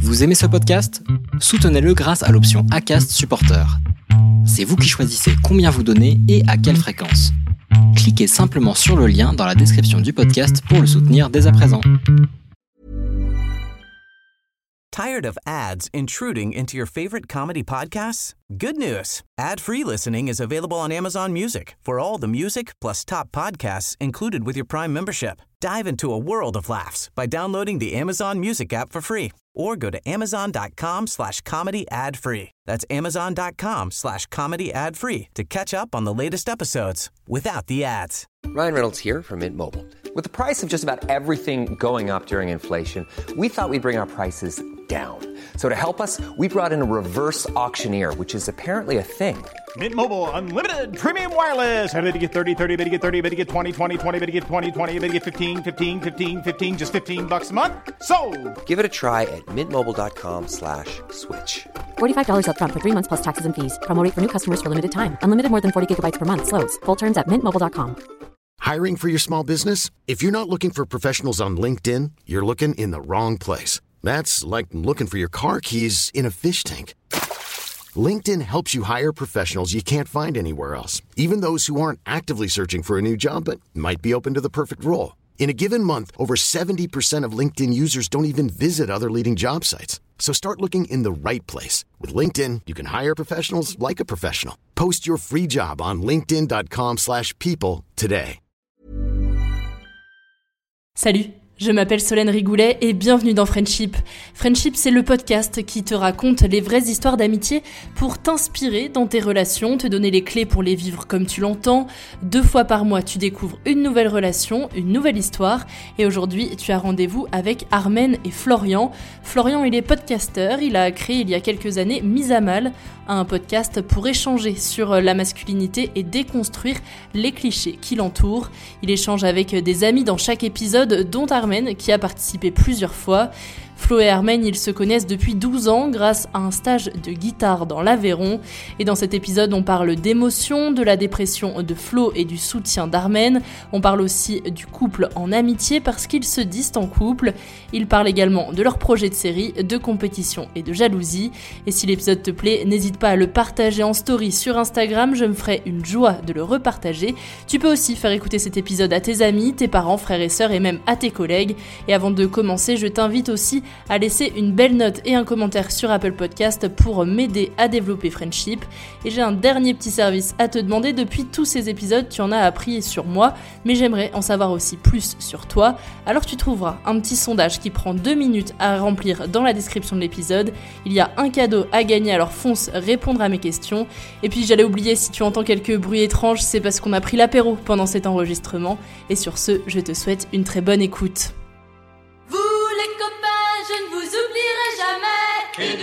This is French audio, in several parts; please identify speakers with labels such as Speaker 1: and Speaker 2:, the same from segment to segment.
Speaker 1: Vous aimez ce podcast ? Soutenez-le grâce à l'option Acast Supporter. C'est vous qui choisissez combien vous donnez et à quelle fréquence. Cliquez simplement sur le lien dans la description du podcast pour le soutenir dès à présent.
Speaker 2: Tired of ads intruding into your favorite comedy podcasts? Good news. Ad-free listening is available on Amazon Music for all the music plus top podcasts included with your Prime membership. Dive into a world of laughs by downloading the Amazon Music app for free or go to amazon.com/comedy ad-free. That's amazon.com/comedy ad-free to catch up on the latest episodes without the ads.
Speaker 3: Ryan Reynolds here from Mint Mobile. With the price of just about everything going up during inflation, we thought we'd bring our prices down. So to help us, we brought in a reverse auctioneer, which is apparently a thing.
Speaker 4: Mint Mobile Unlimited Premium Wireless. How to get 30, 30, bit to get 30, bit to get 20, 20, 20, bit to get 20, 20, bit to get 15, 15, 15, 15, just $15 a month? Sold!
Speaker 3: Give it a try at mintmobile.com/switch.
Speaker 5: $45 up front for 3 months plus taxes and fees. Promo rate for new customers for limited time. Unlimited more than 40 gigabytes per month. Slows full terms at mintmobile.com.
Speaker 6: Hiring for your small business? If you're not looking for professionals on LinkedIn, you're looking in the wrong place. That's like looking for your car keys in a fish tank. LinkedIn helps you hire professionals you can't find anywhere else, even those who aren't actively searching for a new job but might be open to the perfect role. In a given month, over 70% of LinkedIn users don't even visit other leading job sites. So start looking in the right place. With LinkedIn, you can hire professionals like a professional. Post your free job on linkedin.com/people today.
Speaker 7: Salut, je m'appelle Solène Rigoulet et bienvenue dans Friendship. Friendship, c'est le podcast qui te raconte les vraies histoires d'amitié pour t'inspirer dans tes relations, te donner les clés pour les vivre comme tu l'entends. 2 fois par mois, tu découvres une nouvelle relation, une nouvelle histoire. Et aujourd'hui, tu as rendez-vous avec Armen et Florian. Florian, il est podcasteur, il a créé il y a quelques années Mise à Mal, un podcast pour échanger sur la masculinité et déconstruire les clichés qui l'entourent. Il échange avec des amis dans chaque épisode, dont Armen qui a participé plusieurs fois. Flo et Armen, ils se connaissent depuis 12 ans grâce à un stage de guitare dans l'Aveyron. Et dans cet épisode, on parle d'émotion, de la dépression de Flo et du soutien d'Armen. On parle aussi du couple en amitié parce qu'ils se disent en couple. Ils parlent également de leur projet de série, de compétition et de jalousie. Et si l'épisode te plaît, n'hésite pas à le partager en story sur Instagram, je me ferai une joie de le repartager. Tu peux aussi faire écouter cet épisode à tes amis, tes parents, frères et sœurs et même à tes collègues. Et avant de commencer, je t'invite aussi à laisser une belle note et un commentaire sur Apple Podcast pour m'aider à développer Friendship. Et j'ai un dernier petit service à te demander. Depuis tous ces épisodes, tu en as appris sur moi, mais j'aimerais en savoir aussi plus sur toi. Alors tu trouveras un petit sondage qui prend 2 minutes à remplir dans la description de l'épisode. Il y a un cadeau à gagner, alors fonce répondre à mes questions. Et puis j'allais oublier, si tu entends quelques bruits étranges, c'est parce qu'on a pris l'apéro pendant cet enregistrement. Et sur ce, je te souhaite une très bonne écoute.
Speaker 8: Je ne vous oublierai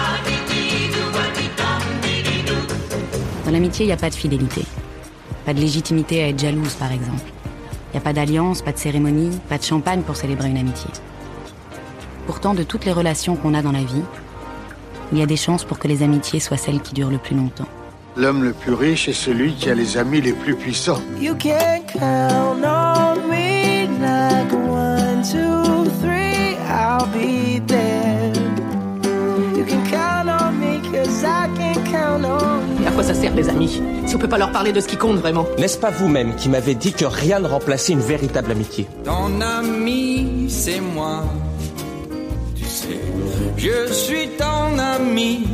Speaker 8: jamais.
Speaker 5: Dans l'amitié, il n'y a pas de fidélité. Pas de légitimité à être jalouse, par exemple. Il n'y a pas d'alliance, pas de cérémonie, pas de champagne pour célébrer une amitié. Pourtant, de toutes les relations qu'on a dans la vie, il y a des chances pour que les amitiés soient celles qui durent le plus longtemps.
Speaker 9: L'homme le plus riche est celui qui a les amis les plus puissants.
Speaker 10: You can count on me like 1, 2, 3. I'll be there. You can count on me 'cause I can count on you.
Speaker 11: À quoi ça sert les amis si on peut pas leur parler de ce qui compte vraiment?
Speaker 12: N'est-ce pas vous-même qui m'avez dit que rien ne remplaçait une véritable amitié?
Speaker 13: Ton ami, c'est moi. Tu sais, je suis ton ami.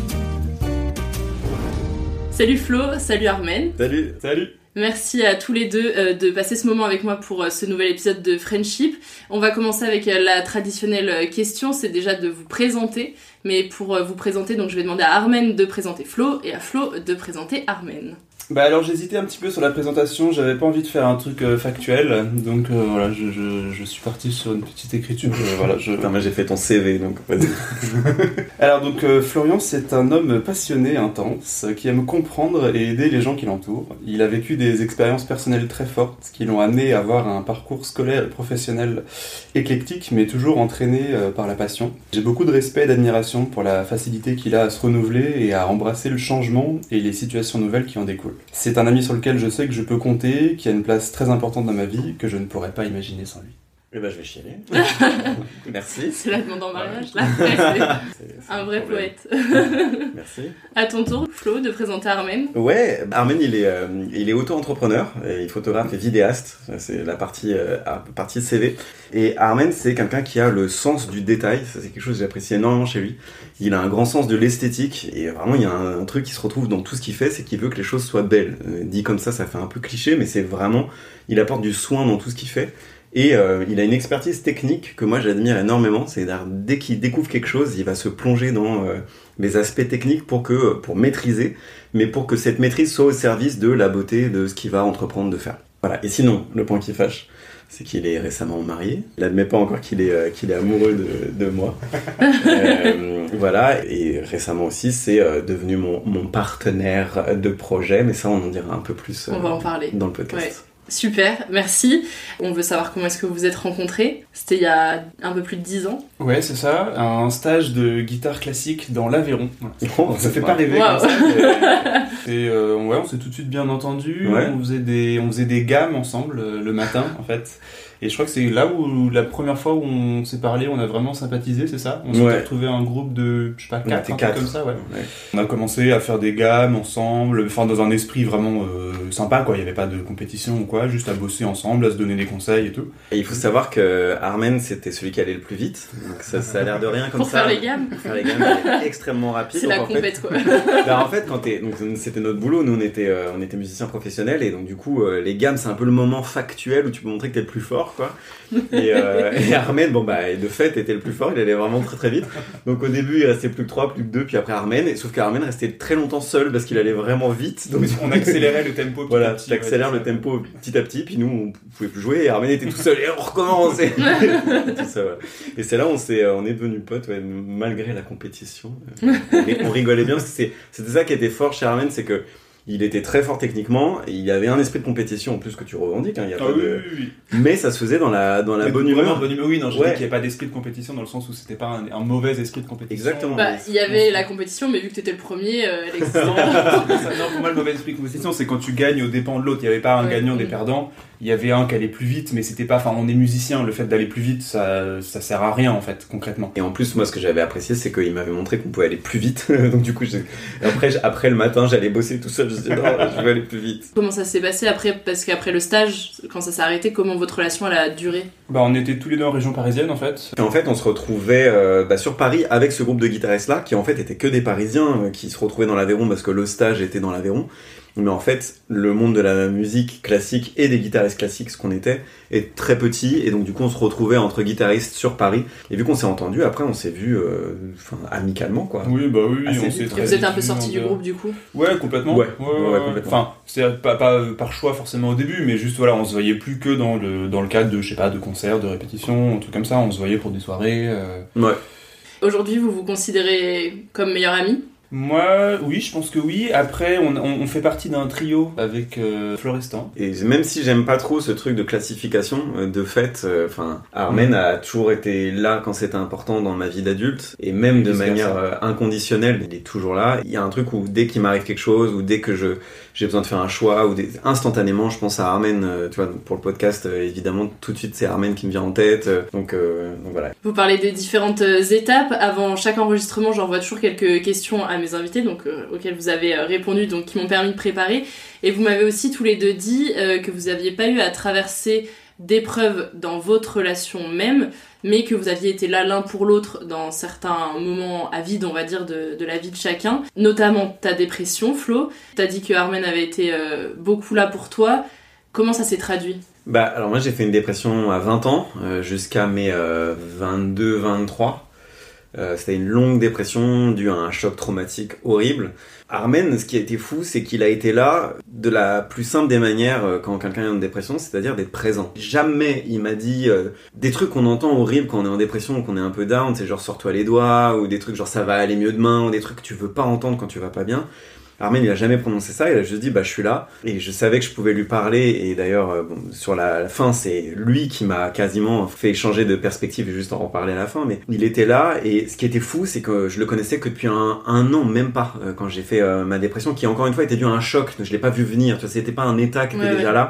Speaker 7: Salut Flo, salut Armen.
Speaker 14: Salut.
Speaker 7: Merci à tous les deux de passer ce moment avec moi pour ce nouvel épisode de Friendship. On va commencer avec la traditionnelle question, c'est déjà de vous présenter. Mais pour vous présenter, donc je vais demander à Armen de présenter Flo et à Flo de présenter Armen.
Speaker 14: Bah alors j'hésitais un petit peu sur la présentation, j'avais pas envie de faire un truc factuel, donc voilà, je suis parti sur une petite écriture, voilà.
Speaker 15: Non mais j'ai fait ton CV, donc vas-y.
Speaker 14: Alors donc Florian, c'est un homme passionné, intense, qui aime comprendre et aider les gens qui l'entourent. Il a vécu des expériences personnelles très fortes qui l'ont amené à avoir un parcours scolaire et professionnel éclectique, mais toujours entraîné par la passion. J'ai beaucoup de respect et d'admiration pour la facilité qu'il a à se renouveler et à embrasser le changement et les situations nouvelles qui en découlent. C'est un ami sur lequel je sais que je peux compter, qui a une place très importante dans ma vie, que je ne pourrais pas imaginer sans lui.
Speaker 15: Eh ben, je vais chialer. Merci.
Speaker 7: C'est la demande en mariage, là. C'est un vrai poète.
Speaker 15: Merci.
Speaker 7: À ton tour, Flo, de présenter Armen.
Speaker 15: Ouais, Armen, il est auto-entrepreneur, il est photographe et vidéaste. C'est la partie CV. Et Armen, c'est quelqu'un qui a le sens du détail. Ça, c'est quelque chose que j'apprécie énormément chez lui. Il a un grand sens de l'esthétique et vraiment, il y a un truc qui se retrouve dans tout ce qu'il fait, c'est qu'il veut que les choses soient belles. Dit comme ça fait un peu cliché, mais c'est vraiment, il apporte du soin dans tout ce qu'il fait. Et il a une expertise technique que moi j'admire énormément, c'est-à-dire dès qu'il découvre quelque chose, il va se plonger dans les aspects techniques pour maîtriser, mais pour que cette maîtrise soit au service de la beauté de ce qu'il va entreprendre de faire. Voilà. Et sinon, le point qui fâche, c'est qu'il est récemment marié. Il n'admet pas encore qu'il est amoureux de moi. Voilà. Et récemment aussi, c'est devenu mon partenaire de projet, mais ça on en dira un peu plus
Speaker 7: on va en parler
Speaker 15: dans le podcast.
Speaker 7: Ouais. Super, merci. On veut savoir comment est-ce que vous vous êtes rencontrés. C'était il y a un peu plus de 10 ans.
Speaker 14: Ouais, c'est ça. Un stage de guitare classique dans l'Aveyron.
Speaker 15: Oh,
Speaker 14: ça fait pas rêver
Speaker 7: wow.
Speaker 14: comme ça. On s'est tout de suite bien entendus.
Speaker 15: Ouais.
Speaker 14: On faisait des gammes ensemble le matin, en fait. Et je crois que c'est là où la première fois où on s'est parlé, on a vraiment sympathisé, c'est ça ? On s'est retrouvé un groupe de, je sais pas, 4 comme ça, ouais. On a commencé à faire des gammes ensemble, enfin dans un esprit vraiment sympa, quoi. Il y avait pas de compétition ou quoi, juste à bosser ensemble, à se donner des conseils et tout.
Speaker 15: Et il faut savoir que Armen, c'était celui qui allait le plus vite. Donc ça a l'air de rien comme
Speaker 7: pour
Speaker 15: ça.
Speaker 7: Pour faire les gammes.
Speaker 15: Pour faire les gammes, il est extrêmement rapide.
Speaker 7: C'est
Speaker 15: donc,
Speaker 7: la compète, quoi.
Speaker 15: En fait, donc c'était notre boulot. Nous, on était musiciens professionnels et donc du coup, les gammes, c'est un peu le moment factuel où tu peux montrer que t'es le plus fort, quoi. Et Armen, de fait, était le plus fort. Il allait vraiment très très vite. Donc au début, il restait plus que 3, plus que 2, puis après Armen. Et sauf qu'Armen restait très longtemps seul parce qu'il allait vraiment vite. Donc
Speaker 14: on accélérait le tempo.
Speaker 15: Voilà, tu accélères le tempo petit à petit. Puis nous, on pouvait plus jouer. Et Armen était tout seul. Et on recommence. Et tout ça, voilà. Et c'est là on est devenus potes, ouais, malgré la compétition. Et on rigolait bien parce que c'était ça qui était fort chez Armen, c'est que il était très fort techniquement, et il y avait un esprit de compétition en plus que tu revendiques, hein, il y a pas de...
Speaker 14: Oui.
Speaker 15: Mais ça se faisait dans la bonne humeur.
Speaker 14: Oui, non, je dis qu'il n'y avait pas d'esprit de compétition dans le sens où c'était pas un mauvais esprit de compétition.
Speaker 15: Exactement.
Speaker 7: Il y avait la compétition, mais vu que t'étais le premier, elle existait.
Speaker 14: Non, pour moi, le mauvais esprit de compétition, c'est quand tu gagnes aux dépens de l'autre. Il n'y avait pas un gagnant, des perdants. Il y avait un qui allait plus vite, mais c'était pas... Enfin, on est musicien, le fait d'aller plus vite, ça sert à rien, en fait, concrètement.
Speaker 15: Et en plus, moi, ce que j'avais apprécié, c'est qu'il m'avait montré qu'on pouvait aller plus vite. Donc du coup, après le matin, j'allais bosser tout seul. Je me disais, non, je vais aller plus vite.
Speaker 7: Comment ça s'est passé après ? Parce qu'après le stage, quand ça s'est arrêté, comment votre relation elle a duré ?
Speaker 14: On était tous les deux en région parisienne, en fait.
Speaker 15: Et en fait, on se retrouvait sur Paris avec ce groupe de guitaristes-là, qui en fait étaient que des Parisiens, qui se retrouvaient dans l'Aveyron parce que le stage était dans l'Aveyron. Mais en fait, le monde de la musique classique et des guitaristes classiques, ce qu'on était, est très petit. Et donc, du coup, on se retrouvait entre guitaristes sur Paris. Et vu qu'on s'est entendus, après, on s'est vus amicalement, quoi.
Speaker 14: Oui, on s'est
Speaker 7: très vite. Et vous êtes un peu sortis du groupe, du coup ?
Speaker 14: Ouais, complètement. Ouais, complètement. Enfin, c'est pas par choix forcément au début, mais juste, voilà, on se voyait plus que dans le cadre de, je sais pas, de concerts, de répétitions, un truc comme ça. On se voyait pour des soirées.
Speaker 15: Ouais.
Speaker 7: Aujourd'hui, vous vous considérez comme meilleur ami ?
Speaker 14: Moi, oui, je pense que oui. Après, on fait partie d'un trio avec Florestan.
Speaker 15: Et même si j'aime pas trop ce truc de classification, de fait, Armen a toujours été là quand c'était important dans ma vie d'adulte, et même de manière inconditionnelle, il est toujours là. Il y a un truc où dès qu'il m'arrive quelque chose, ou dès que j'ai besoin de faire un choix, ou instantanément, je pense à Armen. Tu vois, pour le podcast, évidemment, tout de suite, c'est Armen qui me vient en tête. Donc voilà.
Speaker 7: Vous parlez des différentes étapes. Avant chaque enregistrement, j'envoie toujours quelques questions à mes invités, donc auxquelles vous avez répondu, donc qui m'ont permis de préparer. Et vous m'avez aussi tous les deux dit que vous n'aviez pas eu à traverser d'épreuves dans votre relation même, mais que vous aviez été là l'un pour l'autre dans certains moments à vide, on va dire, de la vie de chacun. Notamment ta dépression, Flo. T'as dit que Armen avait été beaucoup là pour toi. Comment ça s'est traduit ?
Speaker 15: Alors moi j'ai fait une dépression à 20 ans, jusqu'à mes 22-23. C'était une longue dépression due à un choc traumatique horrible. Armen, ce qui a été fou, c'est qu'il a été là de la plus simple des manières quand quelqu'un est en dépression, c'est-à-dire d'être présent. Jamais il m'a dit des trucs qu'on entend horribles quand on est en dépression ou qu'on est un peu down, c'est genre sors-toi les doigts, ou des trucs genre ça va aller mieux demain, ou des trucs que tu veux pas entendre quand tu vas pas bien. Armen, il a jamais prononcé ça, il a juste dit je suis là, et je savais que je pouvais lui parler, et d'ailleurs sur la fin c'est lui qui m'a quasiment fait changer de perspective, et juste en reparler à la fin, mais il était là, et ce qui était fou c'est que je le connaissais que depuis un an, même pas, quand j'ai fait ma dépression, qui encore une fois était due à un choc, je l'ai pas vu venir, tu vois, c'était pas un état qui était déjà là,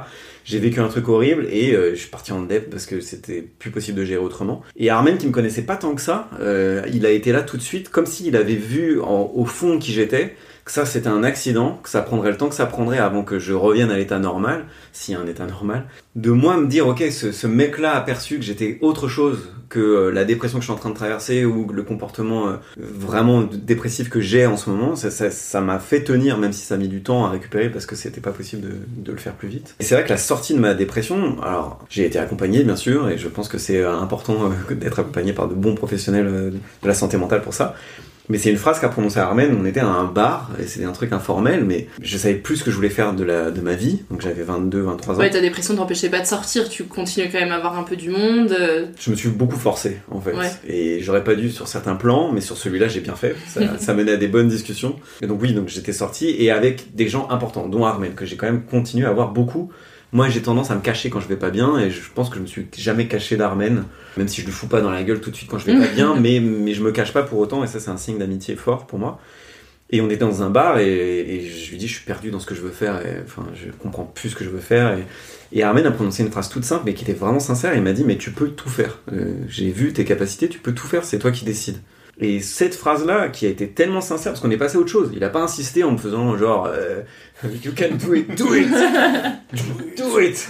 Speaker 15: j'ai vécu un truc horrible et je suis parti en dep parce que c'était plus possible de gérer autrement. Et Armen, qui me connaissait pas tant que ça, il a été là tout de suite, comme s'il avait vu au fond qui j'étais, que ça c'était un accident, que ça prendrait le temps que ça prendrait avant que je revienne à l'état normal, s'il y a un état normal, de moi me dire ok, ce mec-là a perçu que j'étais autre chose que la dépression que je suis en train de traverser ou le comportement vraiment dépressif que j'ai en ce moment, ça m'a fait tenir, même si ça a mis du temps à récupérer parce que c'était pas possible de le faire plus vite. Et c'est vrai que la sortie de ma dépression, alors j'ai été accompagné bien sûr, et je pense que c'est important d'être accompagné par de bons professionnels de la santé mentale pour ça. Mais c'est une phrase qu'a prononcée Armen, on était à un bar, et c'était un truc informel, mais je savais plus ce que je voulais faire de ma vie, donc j'avais 22, 23 ans.
Speaker 7: Ouais, ta dépression t'empêchait pas de sortir, tu continues quand même à voir un peu du monde.
Speaker 15: Je me suis beaucoup forcé, en fait, et j'aurais pas dû sur certains plans, mais sur celui-là j'ai bien fait, ça menait à des bonnes discussions. Et donc oui, donc j'étais sorti, et avec des gens importants, dont Armen, que j'ai quand même continué à voir beaucoup. Moi, j'ai tendance à me cacher quand je vais pas bien, et je pense que je me suis jamais caché d'Armen, même si je lui fous pas dans la gueule tout de suite quand je vais pas bien, mais je me cache pas pour autant, et ça c'est un signe d'amitié fort pour moi. Et on était dans un bar, et je lui dis, je suis perdu dans ce que je veux faire, enfin, je comprends plus ce que je veux faire, et Armen a prononcé une phrase toute simple, mais qui était vraiment sincère, il m'a dit, mais tu peux tout faire, j'ai vu tes capacités, tu peux tout faire, c'est toi qui décides. Et cette phrase-là, qui a été tellement sincère, parce qu'on est passé à autre chose, il a pas insisté en me faisant genre you can do it, do it, do it.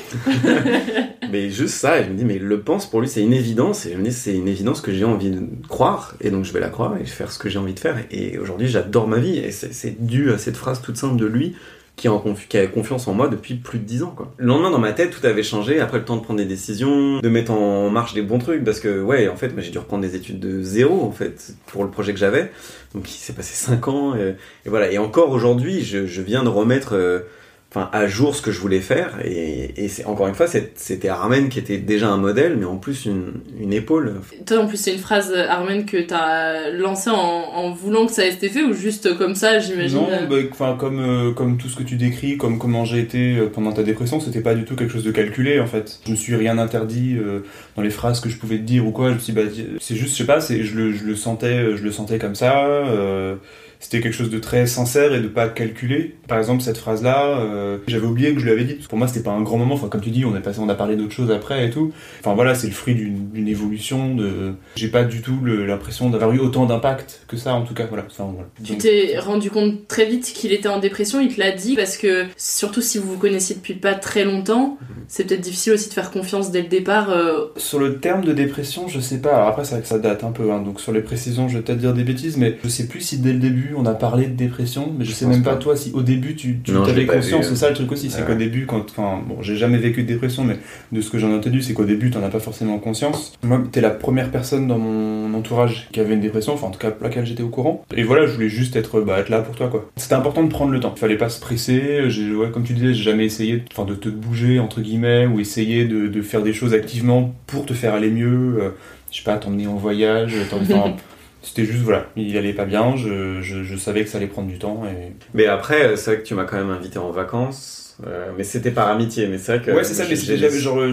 Speaker 15: Mais juste ça, et je me dis, mais il le pense, pour lui c'est une évidence, et je me dis c'est une évidence que j'ai envie de croire, et donc je vais la croire et faire ce que j'ai envie de faire. Et aujourd'hui j'adore ma vie, et c'est dû à cette phrase toute simple de lui, qui a confiance en moi depuis plus de 10 ans, quoi. Le lendemain, dans ma tête, tout avait changé. Après, le temps de prendre des décisions, de mettre en marche des bons trucs, parce que, ouais, en fait, moi, j'ai dû reprendre des études de zéro, en fait, pour le projet que j'avais. Donc, il s'est passé 5 ans, et voilà. Et encore aujourd'hui, je viens de remettre à jour ce que je voulais faire, et c'est, encore une fois, c'était Armen qui était déjà un modèle, mais en plus une épaule.
Speaker 7: Toi, en plus, c'est une phrase, Armen, que t'as lancée en voulant que ça ait été fait, ou juste comme ça, j'imagine?
Speaker 14: Non, comme tout ce que tu décris, comme comment j'ai été pendant ta dépression, c'était pas du tout quelque chose de calculé, en fait. Je me suis rien interdit dans les phrases que je pouvais te dire ou quoi. Je me suis dit, c'est juste, je sais pas, je le sentais comme ça. C'était quelque chose de très sincère et de pas calculé. Par exemple, cette phrase-là, j'avais oublié que je lui avais dit. Pour moi, c'était pas un grand moment. Enfin, comme tu dis, on a parlé d'autres choses après et tout. Enfin voilà, c'est le fruit d'une évolution. J'ai pas du tout l'impression d'avoir eu autant d'impact que ça, en tout cas. Voilà.
Speaker 7: Tu t'es rendu compte très vite qu'il était en dépression. Il te l'a dit parce que surtout si vous vous connaissiez depuis pas très longtemps, c'est peut-être difficile aussi de faire confiance dès le départ.
Speaker 14: Sur le terme de dépression, je sais pas. Alors après, c'est vrai que ça date un peu. Hein. Donc sur les précisions, je vais peut-être dire des bêtises, mais je sais plus si dès le début on a parlé de dépression, mais je sais même pas toi si au début tu avais conscience. C'est ça le truc aussi, c'est qu'au début, j'ai jamais vécu de dépression, mais de ce que j'en ai entendu, c'est qu'au début t'en as pas forcément conscience. Moi, t'es la première personne dans mon entourage qui avait une dépression, enfin en tout cas pour laquelle j'étais au courant. Et voilà, je voulais juste être là pour toi, quoi. C'était important de prendre le temps. Il fallait pas se presser. Comme tu disais, j'ai jamais essayé de te bouger entre guillemets ou essayer de faire des choses activement pour te faire aller mieux. Je sais pas, t'emmener en voyage, c'était juste, voilà, il allait pas bien, je savais que ça allait prendre du temps.
Speaker 15: Mais après, c'est vrai que tu m'as quand même invité en vacances, mais c'était par amitié, mais c'est vrai que...
Speaker 14: Ouais, c'est ça, mais j'étais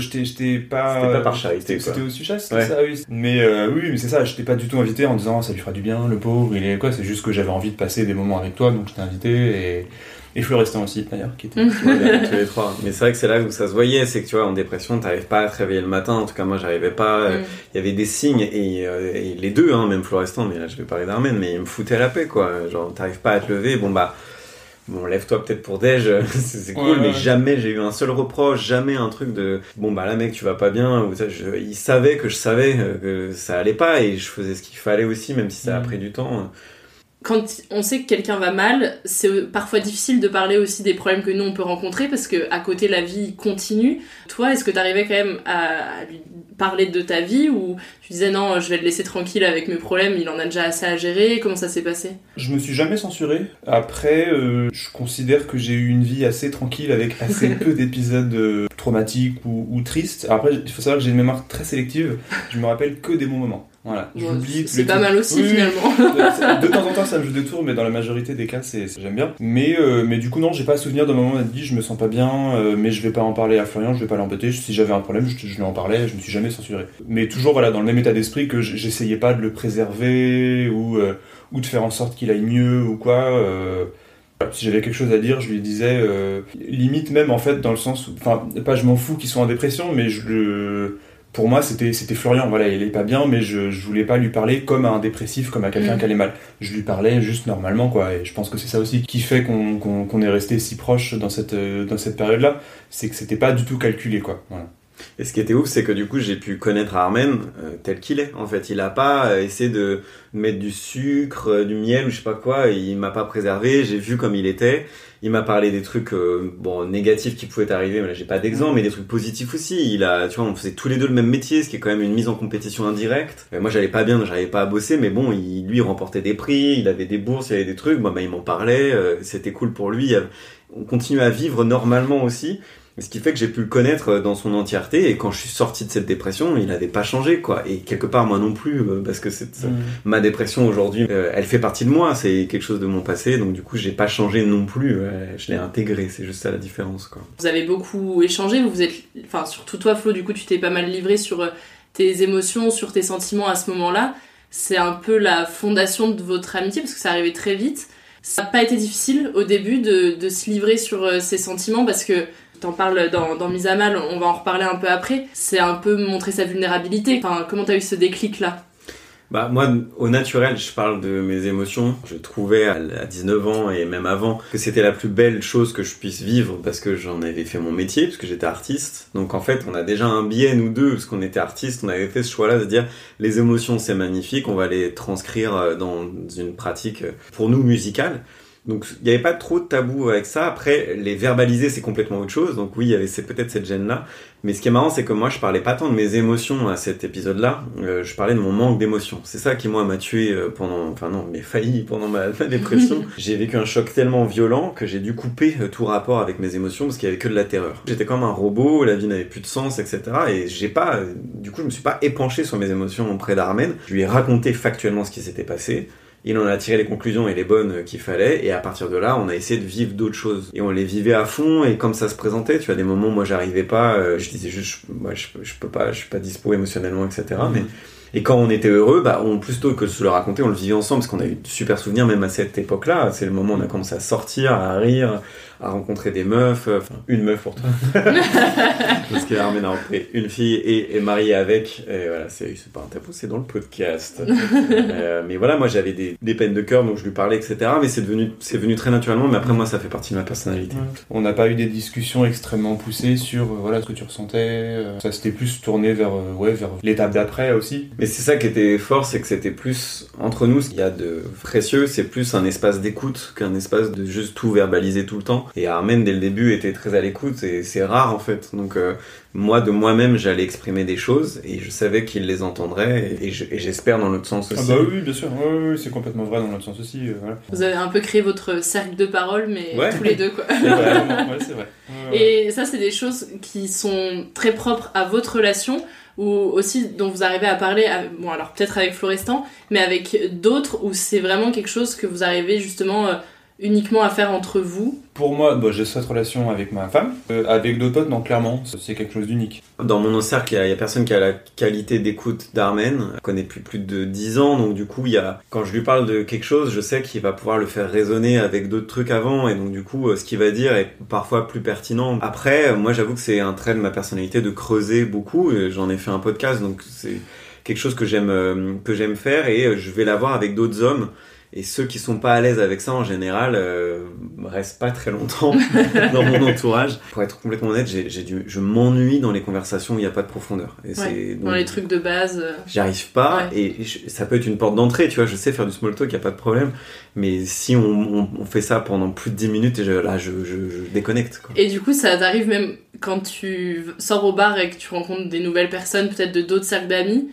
Speaker 14: pas...
Speaker 15: C'était pas par charité,
Speaker 14: c'était au Suchas, c'était ça, oui. Mais oui, mais c'est ça, j'étais pas du tout invité en disant, ça lui fera du bien, le pauvre, c'est juste que j'avais envie de passer des moments avec toi, donc je t'ai invité, et Florestan aussi, d'ailleurs, qui était
Speaker 15: tous les trois. Mais c'est vrai que c'est là où ça se voyait, c'est que tu vois, en dépression, t'arrives pas à te réveiller le matin. En tout cas, moi, j'arrivais pas. Il y avait des signes, et les deux, même Florestan, mais là, je vais parler d'Armen, mais il me foutait à la paix, quoi. Genre, t'arrives pas à te lever, bon, lève-toi peut-être pour déj, c'est cool, mais jamais j'ai eu un seul reproche, jamais un truc de là mec tu vas pas bien, ou il savait que je savais que ça allait pas, et je faisais ce qu'il fallait aussi, même si ça a pris du temps.
Speaker 7: Quand on sait que quelqu'un va mal, c'est parfois difficile de parler aussi des problèmes que nous on peut rencontrer, parce que à côté la vie continue. Toi, est-ce que t'arrivais quand même à lui parler de ta vie, ou tu disais non, je vais le laisser tranquille avec mes problèmes, il en a déjà assez à gérer? Comment ça s'est passé?
Speaker 14: Je me suis jamais censuré. Après, je considère que j'ai eu une vie assez tranquille avec assez peu d'épisodes traumatiques ou tristes. Après, il faut savoir que j'ai une mémoire très sélective. Je me rappelle que des bons moments. Voilà, j'oublie.
Speaker 7: C'est pas mal aussi, finalement.
Speaker 14: De temps en temps, ça me joue des tours, mais dans la majorité des cas, j'aime bien. Mais du coup, non, j'ai pas souvenir d'un moment où on a dit je me sens pas bien, mais je vais pas en parler à Florian, je vais pas l'embêter. Si j'avais un problème, je lui en parlais, je me suis jamais censuré. Mais toujours, voilà, dans le même état d'esprit que j'essayais pas de le préserver ou de faire en sorte qu'il aille mieux ou quoi. Si j'avais quelque chose à dire, je lui disais, limite même en fait dans le sens où, enfin, pas je m'en fous qu'ils soient en dépression, mais pour moi c'était Florian, voilà, il est pas bien, mais je voulais pas lui parler comme à un dépressif, comme à quelqu'un qui allait mal. Je lui parlais juste normalement, quoi, et je pense que c'est ça aussi qui fait qu'on est resté si proche dans cette période-là, c'est que c'était pas du tout calculé, quoi, voilà.
Speaker 15: Et ce qui était ouf, c'est que du coup, j'ai pu connaître Armen tel qu'il est. En fait, il a pas essayé de mettre du sucre, du miel ou je sais pas quoi. Il m'a pas préservé. J'ai vu comme il était. Il m'a parlé des trucs négatifs qui pouvaient arriver. Mais là, j'ai pas d'exemple, mais des trucs positifs aussi. Tu vois, on faisait tous les deux le même métier, ce qui est quand même une mise en compétition indirecte. Moi, j'allais pas bien, j'arrivais pas à bosser, mais bon, lui, il remportait des prix, il avait des bourses, il y avait des trucs. Moi, il m'en parlait. C'était cool pour lui. On continue à vivre normalement aussi. Ce qui fait que j'ai pu le connaître dans son entièreté, et quand je suis sorti de cette dépression, il n'avait pas changé, quoi. Et quelque part, moi non plus, parce que ma dépression aujourd'hui, elle fait partie de moi, c'est quelque chose de mon passé, donc du coup, j'ai pas changé non plus, je l'ai intégré, c'est juste ça la différence, quoi.
Speaker 7: Vous avez beaucoup échangé, surtout toi, Flo, du coup, tu t'es pas mal livré sur tes émotions, sur tes sentiments à ce moment-là. C'est un peu la fondation de votre amitié, parce que ça arrivait très vite. Ça n'a pas été difficile au début de se livrer sur ses sentiments, parce que t'en parles dans Mise à Mal, on va en reparler un peu après. C'est un peu montrer sa vulnérabilité. Enfin, comment t'as eu ce déclic-là ?
Speaker 15: Moi, au naturel, je parle de mes émotions. Je trouvais à 19 ans et même avant que c'était la plus belle chose que je puisse vivre parce que j'en avais fait mon métier, parce que j'étais artiste. Donc en fait, on a déjà un biais, nous deux, parce qu'on était artistes. On avait fait ce choix-là de se dire les émotions, c'est magnifique, on va les transcrire dans une pratique pour nous musicale. Donc il n'y avait pas trop de tabou avec ça. Après, les verbaliser, c'est complètement autre chose. Donc oui, il y avait peut-être cette gêne-là. Mais ce qui est marrant, c'est que moi, je parlais pas tant de mes émotions à cet épisode-là. Je parlais de mon manque d'émotions. C'est ça qui, moi, m'a tué failli pendant ma dépression. J'ai vécu un choc tellement violent que j'ai dû couper tout rapport avec mes émotions parce qu'il y avait que de la terreur. J'étais comme un robot, la vie n'avait plus de sens, etc. Et je me suis pas épanché sur mes émotions auprès d'Armen. Je lui ai raconté factuellement ce qui s'était passé. Il en a tiré les conclusions et les bonnes qu'il fallait, et à partir de là, on a essayé de vivre d'autres choses. Et on les vivait à fond, et comme ça se présentait, tu vois, des moments où moi j'arrivais pas, je disais juste, moi je peux pas, je suis pas dispo émotionnellement, etc. Et quand on était heureux, plutôt que de se le raconter, on le vivait ensemble, parce qu'on a eu de super souvenirs, même à cette époque-là. C'est le moment où on a commencé à sortir, à rire, à rencontrer des meufs, une meuf pour toi. Parce qu'Armen a rencontré une fille et est mariée avec, et voilà, c'est pas un tabou, c'est dans le podcast. Mais voilà, moi j'avais des peines de cœur, donc je lui parlais, etc. Mais c'est venu très naturellement, mais après moi ça fait partie de ma personnalité.
Speaker 14: On n'a pas eu des discussions extrêmement poussées sur ce que tu ressentais, ça s'était plus tourné vers l'étape d'après aussi.
Speaker 15: Mais c'est ça qui était fort, c'est que c'était plus entre nous, ce qu'il y a de précieux, c'est plus un espace d'écoute qu'un espace de juste tout verbaliser tout le temps. Et Armen, dès le début, était très à l'écoute, et c'est rare en fait. Donc moi, de moi-même, j'allais exprimer des choses, et je savais qu'il les entendrait, et j'espère dans l'autre sens aussi.
Speaker 14: Ah bah oui, bien sûr, oui, c'est complètement vrai dans l'autre sens aussi. Voilà.
Speaker 7: Vous avez un peu créé votre cercle de parole, mais tous les deux, quoi.
Speaker 14: C'est vrai, c'est vrai.
Speaker 7: Et ça, c'est des choses qui sont très propres à votre relation, ou aussi dont vous arrivez à parler, alors peut-être avec Florestan, mais avec d'autres, où c'est vraiment quelque chose que vous arrivez justement uniquement à faire entre vous.
Speaker 14: Pour moi, j'ai cette relation avec ma femme. Avec d'autres potes, non, clairement, c'est quelque chose d'unique.
Speaker 15: Dans mon cercle, il y a personne qui a la qualité d'écoute d'Armen. Je connais depuis plus de 10 ans, donc du coup, quand je lui parle de quelque chose, je sais qu'il va pouvoir le faire résonner avec d'autres trucs avant, et donc du coup, ce qu'il va dire est parfois plus pertinent. Après, moi, j'avoue que c'est un trait de ma personnalité de creuser beaucoup. J'en ai fait un podcast, donc c'est quelque chose que j'aime faire, et je vais l'avoir avec d'autres hommes. Et ceux qui sont pas à l'aise avec ça, en général, restent pas très longtemps dans mon entourage. Pour être complètement honnête, je m'ennuie dans les conversations où il n'y a pas de profondeur. Et
Speaker 7: dans les trucs de base.
Speaker 15: J'y arrive pas, et ça peut être une porte d'entrée, tu vois, je sais faire du small talk, il n'y a pas de problème. Mais si on fait ça pendant plus de 10 minutes, je déconnecte, quoi.
Speaker 7: Et du coup, ça t'arrive même quand tu sors au bar et que tu rencontres des nouvelles personnes, peut-être de d'autres cercles d'amis,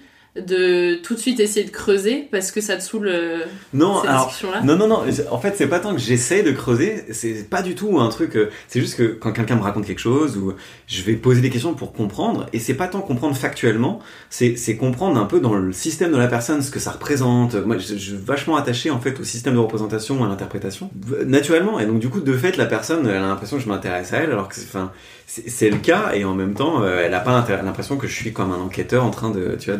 Speaker 7: de tout de suite essayer de creuser parce que ça te saoule discussion-là.
Speaker 15: Non. En fait, c'est pas tant que j'essaye de creuser, c'est pas du tout un truc. C'est juste que quand quelqu'un me raconte quelque chose, ou je vais poser des questions pour comprendre, et c'est pas tant comprendre factuellement, c'est comprendre un peu dans le système de la personne ce que ça représente. Moi, je suis vachement attaché en fait au système de représentation, à l'interprétation, naturellement. Et donc du coup, de fait, la personne, elle a l'impression que je m'intéresse à elle, alors que c'est le cas, et en même temps, elle a pas l'impression que je suis comme un enquêteur en train de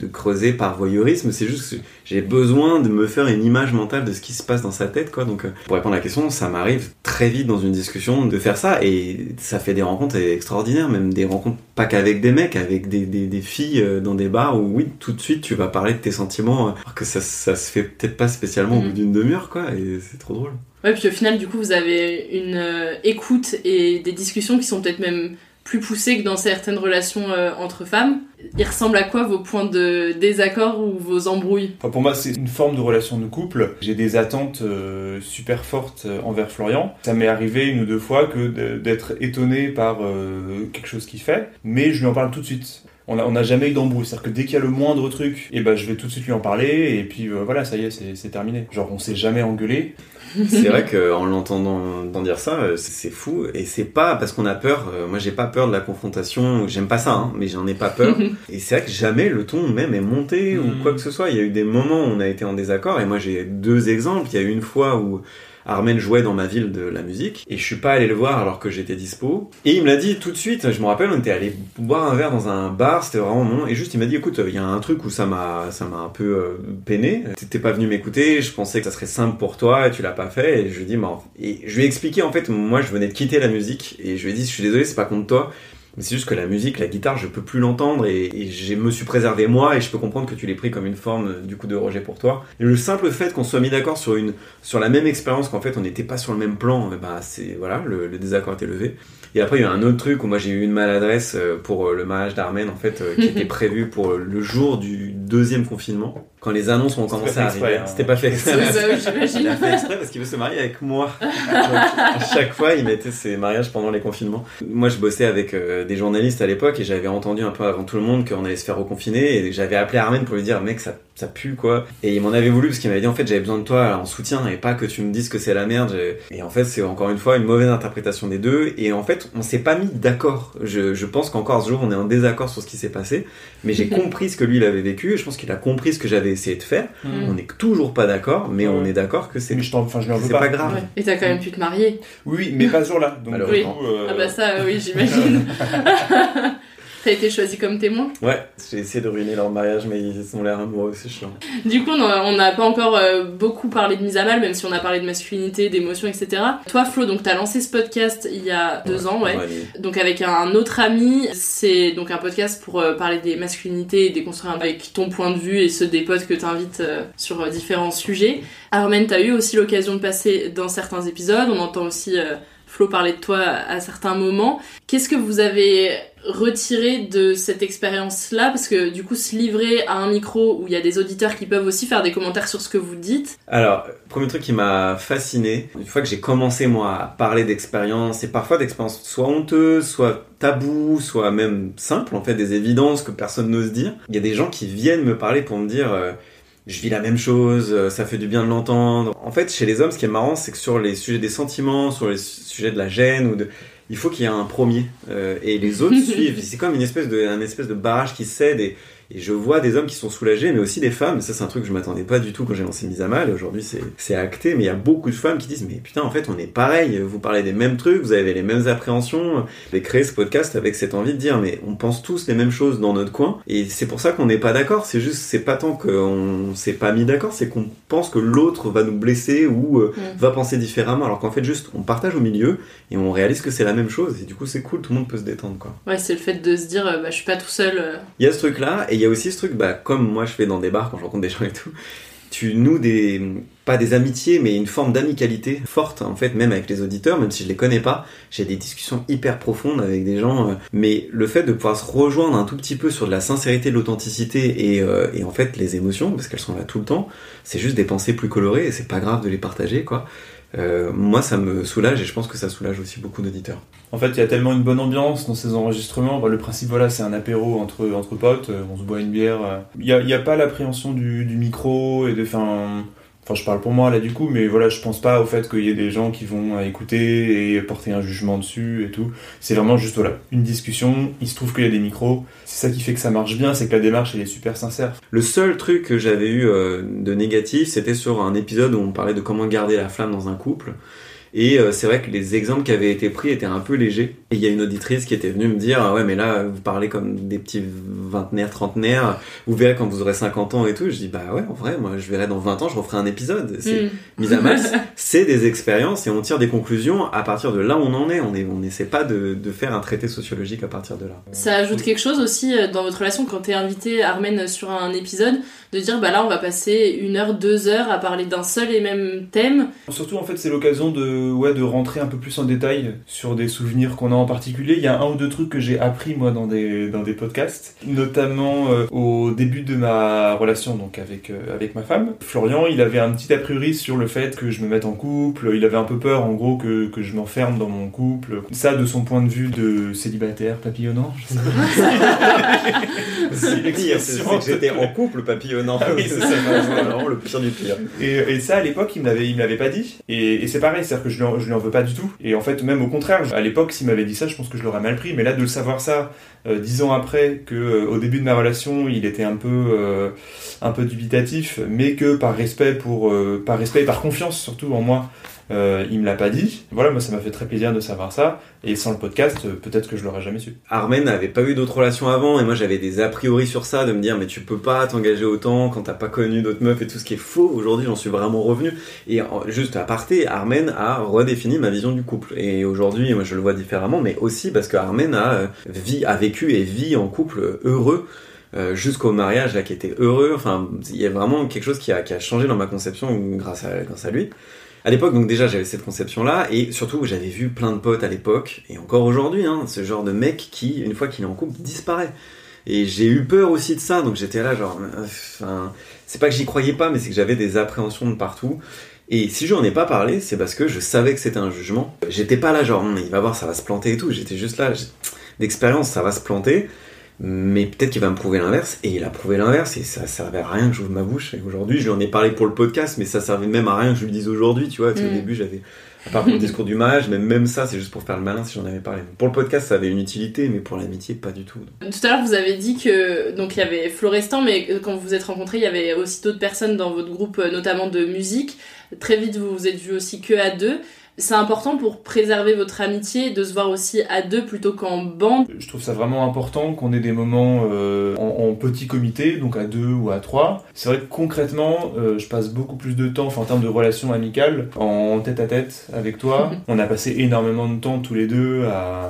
Speaker 15: creuser par voyeurisme, c'est juste que j'ai besoin de me faire une image mentale de ce qui se passe dans sa tête, quoi. Donc, pour répondre à la question, ça m'arrive très vite dans une discussion de faire ça, et ça fait des rencontres extraordinaires, même des rencontres pas qu'avec des mecs, avec des filles dans des bars où, oui, tout de suite, tu vas parler de tes sentiments, alors que ça se fait peut-être pas spécialement au bout d'une demi-heure, quoi, et c'est trop drôle.
Speaker 7: Ouais, puis au final, du coup, vous avez une écoute et des discussions qui sont peut-être même plus poussées que dans certaines relations entre femmes. Il ressemble à quoi vos points de désaccord ou vos embrouilles ?
Speaker 14: Enfin, pour moi, c'est une forme de relation de couple. J'ai des attentes super fortes envers Florian. Ça m'est arrivé 1 ou 2 fois d'être étonné par quelque chose qu'il fait, mais je lui en parle tout de suite. On n'a jamais eu d'embrouille, c'est-à-dire que dès qu'il y a le moindre truc, je vais tout de suite lui en parler, et puis voilà, ça y est, c'est terminé. Genre, on s'est jamais engueulé.
Speaker 15: C'est vrai qu'en l'entendant dire ça, c'est fou, et c'est pas parce qu'on a peur. Moi, j'ai pas peur de la confrontation, j'aime pas ça, hein, mais j'en ai pas peur. Et c'est vrai que jamais le ton même est monté ou quoi que ce soit. Il y a eu des moments où on a été en désaccord, et moi j'ai 2 exemples. Il y a eu une fois où Armen jouait dans ma ville de la musique, et je suis pas allé le voir alors que j'étais dispo, et il me l'a dit tout de suite. Je me rappelle, on était allé boire un verre dans un bar, c'était vraiment bon, et juste il m'a dit, écoute, il y a un truc où ça m'a un peu peiné, t'étais pas venu m'écouter, je pensais que ça serait simple pour toi et tu l'as pas fait. Et je lui ai dit, et je lui ai expliqué, en fait, moi je venais de quitter la musique, et je lui ai dit, je suis désolé, c'est pas contre toi, mais c'est juste que la musique, la guitare, je peux plus l'entendre, et je me suis préservé moi, et je peux comprendre que tu l'aies pris comme une forme du coup de rejet pour toi. Et le simple fait qu'on soit mis d'accord sur la même expérience, qu'en fait on n'était pas sur le même plan, c'est voilà, le désaccord était levé. Et après il y a un autre truc où moi j'ai eu une maladresse pour le mariage d'Armen, en fait, qui était prévu pour le jour du 2e confinement. Quand les annonces ont commencé à arriver, c'était pas fait exprès.
Speaker 7: J'imagine.
Speaker 15: Il a fait exprès parce qu'il veut se marier avec moi. Donc, à chaque fois, il mettait ses mariages pendant les confinements. Moi, je bossais avec des journalistes à l'époque, et j'avais entendu un peu avant tout le monde qu'on allait se faire reconfiner, et j'avais appelé Armen pour lui dire, mec, ça pue, quoi. Et il m'en avait voulu parce qu'il m'avait dit, en fait, j'avais besoin de toi en soutien, et pas que tu me dises que c'est la merde. Et en fait, c'est encore une fois une mauvaise interprétation des deux, et en fait, on s'est pas mis d'accord. Je pense qu'encore ce jour, on est en désaccord sur ce qui s'est passé, mais j'ai compris ce que lui, il avait vécu, et je pense qu'il a compris ce que j'avais essayé de faire. On n'est toujours pas d'accord, mais on est d'accord que c'est pas grave.
Speaker 7: Ouais. Et t'as quand même pu te marier.
Speaker 14: Oui, mais pas ce jour-là. Donc,
Speaker 7: oui. Ah bah ça, oui, j'imagine. T'as été choisi comme témoin ?
Speaker 15: Ouais, j'ai essayé de ruiner leur mariage, mais ils ont l'air amoureux, c'est chiant.
Speaker 7: Du coup, on n'a pas encore beaucoup parlé de mise à mal, même si on a parlé de masculinité, d'émotions, etc. Toi, Flo, donc t'as lancé ce podcast il y a 2 ans, ouais. Donc avec un autre ami, c'est donc un podcast pour parler des masculinités et déconstruire avec ton point de vue et ceux des potes que t'invites sur différents sujets. Armen, t'as eu aussi l'occasion de passer dans certains épisodes, on entend aussi Flo parler de toi à certains moments. Qu'est-ce que vous avez retiré de cette expérience-là ? Parce que du coup, se livrer à un micro où il y a des auditeurs qui peuvent aussi faire des commentaires sur ce que vous dites.
Speaker 15: Alors, le premier truc qui m'a fasciné, une fois que j'ai commencé moi à parler d'expériences, et parfois d'expériences soit honteuses, soit tabous, soit même simples, en fait, des évidences que personne n'ose dire, il y a des gens qui viennent me parler pour me dire... je vis la même chose, ça fait du bien de l'entendre. En fait, chez les hommes, ce qui est marrant, c'est que sur les sujets des sentiments, sur les sujets de la gêne, il faut qu'il y ait un premier. Et les autres suivent. C'est comme un espèce de barrage qui cède, et je vois des hommes qui sont soulagés, mais aussi des femmes. Ça, c'est un truc que je m'attendais pas du tout quand j'ai lancé Mise à Mal. Aujourd'hui, c'est acté, mais il y a beaucoup de femmes qui disent, mais putain, en fait, on est pareil. Vous parlez des mêmes trucs, vous avez les mêmes appréhensions. J'ai créé ce podcast avec cette envie de dire, mais on pense tous les mêmes choses dans notre coin. Et c'est pour ça qu'on n'est pas d'accord. C'est pas tant qu'on s'est pas mis d'accord, c'est qu'on pense que l'autre va nous blesser ou va penser différemment. Alors qu'en fait, juste, on partage au milieu et on réalise que c'est la même chose. Et du coup, c'est cool, tout le monde peut se détendre, quoi.
Speaker 7: Ouais, c'est le fait de se dire, je suis pas tout seul.
Speaker 15: Il y a ce truc-là, et il y a aussi ce truc, comme moi je fais dans des bars quand je rencontre des gens et tout, tu noues pas des amitiés, mais une forme d'amicalité forte, en fait, même avec les auditeurs, même si je les connais pas, j'ai des discussions hyper profondes avec des gens, mais le fait de pouvoir se rejoindre un tout petit peu sur de la sincérité, de l'authenticité et en fait les émotions, parce qu'elles sont là tout le temps, c'est juste des pensées plus colorées, et c'est pas grave de les partager, quoi. Moi ça me soulage, et je pense que ça soulage aussi beaucoup d'auditeurs.
Speaker 14: En fait, il y a tellement une bonne ambiance dans ces enregistrements. Le principe, voilà, c'est un apéro entre potes, on se boit une bière. Il y a pas l'appréhension du micro et Enfin, je parle pour moi là du coup, mais voilà, je pense pas au fait qu'il y ait des gens qui vont écouter et porter un jugement dessus et tout. C'est vraiment juste voilà, une discussion. Il se trouve qu'il y a des micros. C'est ça qui fait que ça marche bien, c'est que la démarche elle est super sincère.
Speaker 15: Le seul truc que j'avais eu de négatif, c'était sur un épisode où on parlait de comment garder la flamme dans un couple. Et c'est vrai que les exemples qui avaient été pris étaient un peu légers. Et il y a une auditrice qui était venue me dire ah ouais mais là vous parlez comme des petits vingtenaires, trentenaires, vous verrez quand vous aurez 50 ans et tout. Je dis bah ouais en vrai moi je verrai dans 20 ans je referai un épisode. C'est Mise à mal, c'est des expériences et on tire des conclusions à partir de là où on en est. On n'essaie pas de faire un traité sociologique à partir de là.
Speaker 7: Ça ajoute quelque chose aussi dans votre relation quand t'es invité Armen sur un épisode, de dire bah là on va passer 1 heure, 2 heures à parler d'un seul et même thème.
Speaker 16: Surtout en fait c'est l'occasion de rentrer un peu plus en détail sur des souvenirs qu'on a en particulier. Il y a 1 ou 2 trucs que j'ai appris moi dans des podcasts, notamment au début de ma relation donc avec ma femme. Florian il avait un petit a priori sur le fait que je me mette en couple, il avait un peu peur en gros que je m'enferme dans mon couple. Ça de son point de vue de célibataire papillonnant, je sais pas.
Speaker 15: C'est que j'étais en couple papillonnant.
Speaker 16: Ah oui, c'est ça,
Speaker 15: vraiment le pire du pire.
Speaker 16: Et ça à l'époque il me l'avait pas dit. Et c'est pareil, c'est-à-dire que je lui en veux pas du tout. Et en fait même au contraire, à l'époque s'il m'avait dit ça, je pense que je l'aurais mal pris. Mais là de le savoir ça 10 ans après, que au début de ma relation il était un peu dubitatif, mais que par respect et par confiance surtout en moi, il me l'a pas dit. Voilà, moi ça m'a fait très plaisir de savoir ça. Et sans le podcast, peut-être que je l'aurais jamais su.
Speaker 15: Armen n'avait pas eu d'autres relations avant, et moi j'avais des a priori sur ça, de me dire mais tu peux pas t'engager autant quand t'as pas connu d'autres meufs et tout, ce qui est faux. Aujourd'hui j'en suis vraiment revenu. Et juste à aparté, Armen a redéfini ma vision du couple. Et aujourd'hui moi je le vois différemment, mais aussi parce que Armen a vécu et vit en couple heureux. Jusqu'au mariage là qui était heureux. Enfin il y a vraiment quelque chose qui a changé dans ma conception grâce à lui. À l'époque, donc déjà, j'avais cette conception-là, et surtout, j'avais vu plein de potes à l'époque, et encore aujourd'hui, ce genre de mec qui, une fois qu'il est en couple, disparaît. Et j'ai eu peur aussi de ça, donc j'étais là genre... c'est pas que j'y croyais pas, mais c'est que j'avais des appréhensions de partout. Et si je n'en ai pas parlé, c'est parce que je savais que c'était un jugement. J'étais pas là genre, il va voir, ça va se planter et tout, j'étais juste là, d'expérience, ça va se planter. Mais peut-être qu'il va me prouver l'inverse, et il a prouvé l'inverse, et ça servait à rien que j'ouvre ma bouche. Et aujourd'hui, je lui en ai parlé pour le podcast, mais ça servait même à rien que je lui dise aujourd'hui, tu vois. Au début, j'avais, à part pour le discours du mariage, mais même ça, c'est juste pour faire le malin si j'en avais parlé. Pour le podcast, ça avait une utilité, mais pour l'amitié, pas du tout.
Speaker 7: Tout à l'heure, vous avez dit que, donc il y avait Florestan, mais quand vous vous êtes rencontrés, il y avait aussi d'autres personnes dans votre groupe, notamment de musique. Très vite, vous vous êtes vus aussi que à 2. C'est important pour préserver votre amitié de se voir aussi à 2 plutôt qu'en bande.
Speaker 16: Je trouve ça vraiment important qu'on ait des moments en petit comité, donc à 2 ou à 3. C'est vrai que concrètement, je passe beaucoup plus de temps, en termes de relations amicales, en tête-à-tête avec toi. On a passé énormément de temps tous les deux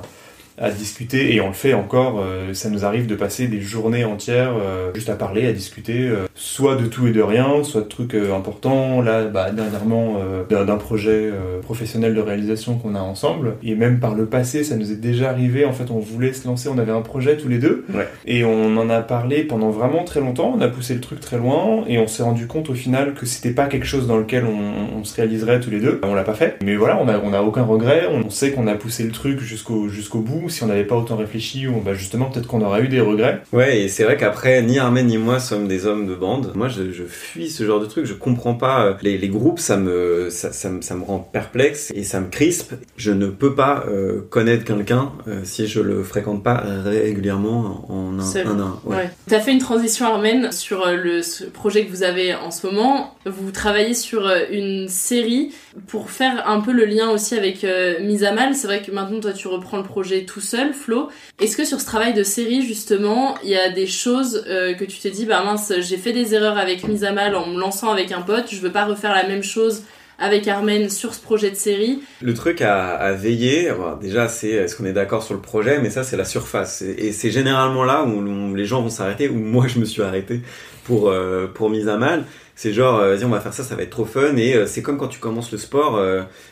Speaker 16: à discuter, et on le fait encore. Ça nous arrive de passer des journées entières juste à parler, à discuter, soit de tout et de rien, soit de trucs importants. Là, dernièrement, d'un projet professionnel de réalisation qu'on a ensemble. Et même par le passé, ça nous est déjà arrivé. En fait, on voulait se lancer, on avait un projet tous les deux, et on en a parlé pendant vraiment très longtemps. On a poussé le truc très loin, et on s'est rendu compte au final que c'était pas quelque chose dans lequel on se réaliserait tous les deux. On l'a pas fait, mais voilà, on a aucun regret. On sait qu'on a poussé le truc jusqu'au bout. Si on n'avait pas autant réfléchi, justement peut-être qu'on aurait eu des regrets.
Speaker 15: Ouais, et c'est vrai qu'après ni Armen ni moi sommes des hommes de bande. Moi je fuis ce genre de truc, je comprends pas les groupes, ça me rend perplexe et ça me crispe. Je ne peux pas connaître quelqu'un si je le fréquente pas régulièrement en un.
Speaker 7: Ouais. T'as fait une transition, Armen, sur ce projet que vous avez en ce moment. Vous travaillez sur une série pour faire un peu le lien aussi avec Mise à mal. C'est vrai que maintenant toi tu reprends le projet tout seul, Flo. Est-ce que sur ce travail de série justement il y a des choses que tu t'es dit mince, j'ai fait des erreurs avec Mise à mal en me lançant avec un pote, je veux pas refaire la même chose avec Armen sur ce projet de série? Le
Speaker 15: truc à veiller, déjà c'est est-ce qu'on est d'accord sur le projet, mais ça c'est la surface, et c'est généralement là où les gens vont s'arrêter, où moi je me suis arrêté pour Mise à mal. C'est genre, vas-y, on va faire ça, ça va être trop fun. Et c'est comme quand tu commences le sport,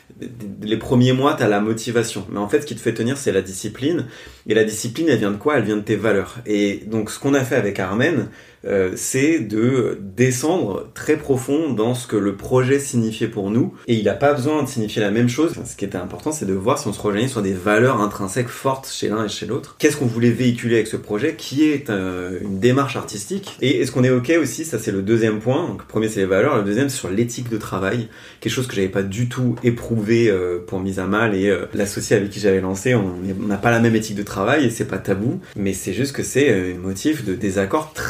Speaker 15: les premiers mois, t'as la motivation. Mais en fait, ce qui te fait tenir, c'est la discipline. Et la discipline, elle vient de quoi? Elle vient de tes valeurs. Et donc, ce qu'on a fait avec Armen, c'est de descendre très profond dans ce que le projet signifiait pour nous. Et il n'a pas besoin de signifier la même chose. Ce qui était important, c'est de voir si on se rejoignait sur des valeurs intrinsèques fortes chez l'un et chez l'autre. Qu'est-ce qu'on voulait véhiculer avec ce projet, qui est une démarche artistique. Et est-ce qu'on est OK aussi? Ça, c'est le deuxième point. Donc, le premier, c'est les valeurs. Le deuxième, c'est sur l'éthique de travail. Quelque chose que j'avais pas du tout éprouvé pour Mise à mal. Et l'associé avec qui j'avais lancé, on n'a pas la même éthique de travail et c'est pas tabou. Mais c'est juste que c'est un motif de désaccord très profond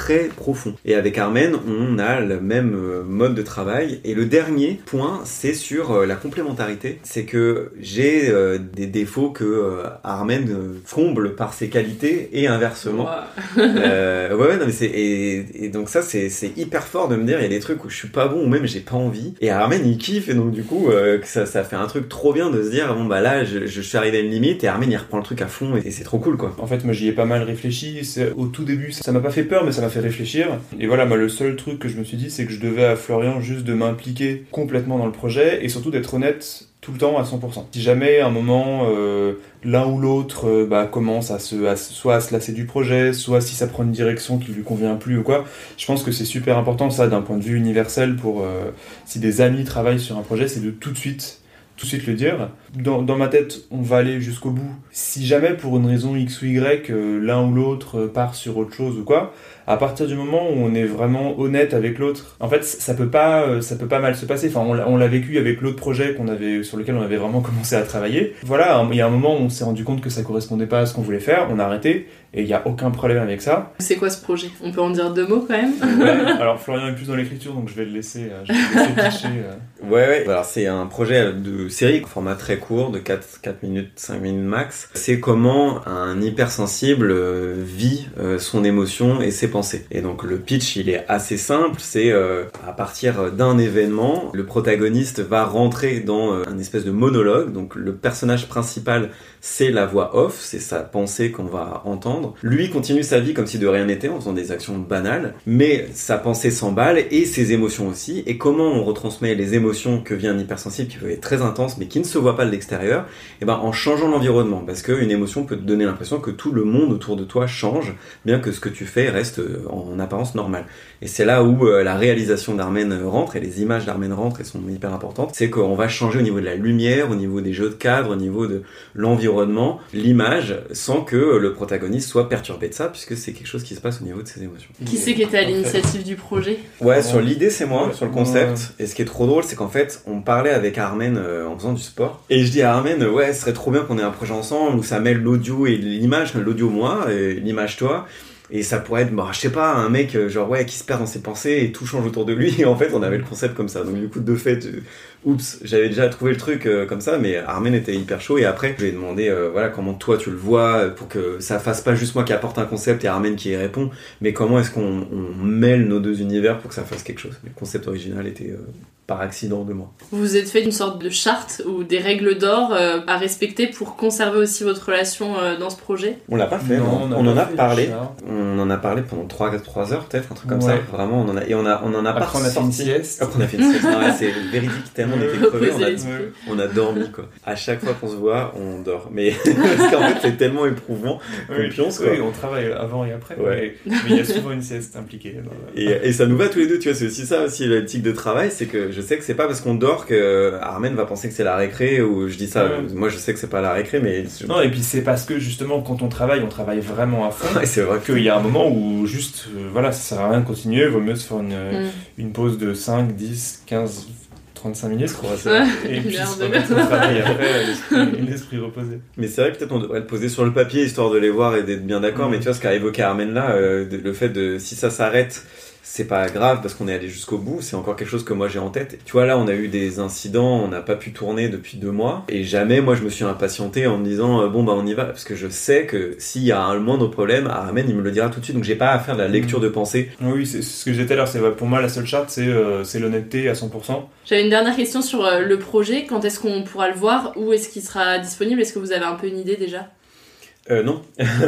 Speaker 15: profond. Et avec Armen, on a le même mode de travail. Et le dernier point, c'est sur la complémentarité. C'est que j'ai des défauts que Armen comble par ses qualités et inversement.
Speaker 7: Wow.
Speaker 15: Non, mais et donc ça, c'est hyper fort de me dire, il y a des trucs où je suis pas bon ou même j'ai pas envie. Et Armen, il kiffe. Et donc du coup, ça fait un truc trop bien de se dire, bon bah là, je suis arrivé à une limite et Armen, il reprend le truc à fond et c'est trop cool, quoi.
Speaker 16: En fait, moi, j'y ai pas mal réfléchi. Au tout début, ça m'a pas fait peur, mais ça m'a fait réfléchir. Et voilà, moi, le seul truc que je me suis dit, c'est que je devais à Florian juste de m'impliquer complètement dans le projet et surtout d'être honnête tout le temps à 100%. Si jamais à un moment l'un ou l'autre commence soit à se lasser du projet, soit si ça prend une direction qui lui convient plus ou quoi, je pense que c'est super important ça d'un point de vue universel pour si des amis travaillent sur un projet, c'est de tout de suite le dire. Dans ma tête, on va aller jusqu'au bout. Si jamais pour une raison X ou Y, l'un ou l'autre part sur autre chose ou quoi, à partir du moment où on est vraiment honnête avec l'autre, en fait, ça peut pas mal se passer. Enfin, on l'a vécu avec l'autre projet sur lequel on avait vraiment commencé à travailler. Voilà, il y a un moment où on s'est rendu compte que ça correspondait pas à ce qu'on voulait faire, on a arrêté, et il y a aucun problème avec ça.
Speaker 7: C'est quoi ce projet ? On peut en dire 2 mots quand même ?
Speaker 16: Ouais, alors Florian est plus dans l'écriture, donc je vais le laisser pitcher.
Speaker 15: Ouais. Alors c'est un projet de série, format très court, de 4 minutes, 5 minutes max. C'est comment un hypersensible vit son émotion et ses pensées. Et donc le pitch, il est assez simple, c'est à partir d'un événement, le protagoniste va rentrer dans un espèce de monologue. Donc le personnage principal, c'est la voix off, c'est sa pensée qu'on va entendre. Lui continue sa vie comme si de rien n'était, en faisant des actions banales, mais sa pensée s'emballe et ses émotions aussi. Et comment on retransmet les émotions que vit un hypersensible qui peut être très intense mais qui ne se voit pas de l'extérieur, et ben en changeant l'environnement, parce qu'une émotion peut te donner l'impression que tout le monde autour de toi change, bien que ce que tu fais reste en apparence normal. Et c'est là où la réalisation d'Armen rentre, et les images d'Armen rentrent et sont hyper importantes. C'est qu'on va changer au niveau de la lumière, au niveau des jeux de cadre, au niveau de l'environnement, l'image, sans que le protagoniste soit perturbé de ça, puisque c'est quelque chose qui se passe au niveau de ses émotions.
Speaker 7: Qui c'est qui était à l'initiative du projet ?
Speaker 15: Ouais, sur l'idée, c'est moi, sur le concept. Et ce qui est trop drôle, c'est qu'en fait, on parlait avec Armen en faisant du sport. Et je dis à Armen, ouais, ce serait trop bien qu'on ait un projet ensemble où ça mêle l'audio et l'image, l'audio moi, et l'image toi. Et ça pourrait être, je sais pas, un mec genre ouais qui se perd dans ses pensées et tout change autour de lui. Et en fait, on avait le concept comme ça. Donc du coup, de fait, j'avais déjà trouvé le truc comme ça, mais Armen était hyper chaud. Et après, je lui ai demandé voilà comment toi tu le vois pour que ça fasse pas juste moi qui apporte un concept et Armen qui y répond, mais comment est-ce qu'on mêle nos deux univers pour que ça fasse quelque chose. Mais le concept original était par accident de moi.
Speaker 7: Vous vous êtes fait une sorte de charte ou des règles d'or à respecter pour conserver aussi votre relation dans ce projet ?
Speaker 15: On l'a pas fait, non. On en a parlé. On en a parlé pendant 3 heures peut-être, un truc comme ça. Vraiment, on en a pas
Speaker 16: sorti. Après on a fait une sieste.
Speaker 15: Après on a fait une sieste. Non, ouais, c'est véridique, tellement on était crevés, on a dormi quoi. À chaque fois qu'on se voit, on dort. Mais parce qu'en fait c'est tellement éprouvant qu'on pionce quoi.
Speaker 16: Oui, on travaille avant et après. Ouais. Mais il y a souvent une sieste impliquée.
Speaker 15: Et ça nous va tous les deux, tu vois. C'est aussi ça aussi l'éthique de travail, c'est que je sais que c'est pas parce qu'on dort que Armen va penser que c'est la récré, ou je dis ça. Moi je sais que c'est pas la récré, mais
Speaker 16: non. Et puis c'est parce que justement quand on travaille vraiment à fond.
Speaker 15: Ouais, c'est vrai
Speaker 16: qu'il y a un moment où juste voilà, ça sert à rien de continuer, il vaut mieux se faire une pause de 5, 10, 15, 35 minutes et puis se remettre au travail après, l'esprit reposé.
Speaker 15: Mais c'est vrai, peut-être on devrait le poser sur le papier histoire de les voir et d'être bien d'accord. Mais tu vois ce qu'a évoqué Armen là, le fait de si ça s'arrête, c'est pas grave parce qu'on est allé jusqu'au bout, c'est encore quelque chose que moi j'ai en tête. Tu vois, là on a eu des incidents, on n'a pas pu tourner depuis 2 mois, et jamais moi je me suis impatienté en me disant on y va, parce que je sais que s'il y a le moindre problème, Armen il me le dira tout de suite, donc j'ai pas à faire de la lecture de pensée.
Speaker 16: Oui, c'est ce que j'ai dit tout à l'heure, c'est pour moi la seule charte, c'est l'honnêteté à 100%.
Speaker 7: J'avais une dernière question sur le projet, quand est-ce qu'on pourra le voir, où est-ce qu'il sera disponible, est-ce que vous avez un peu une idée déjà ?
Speaker 15: Non.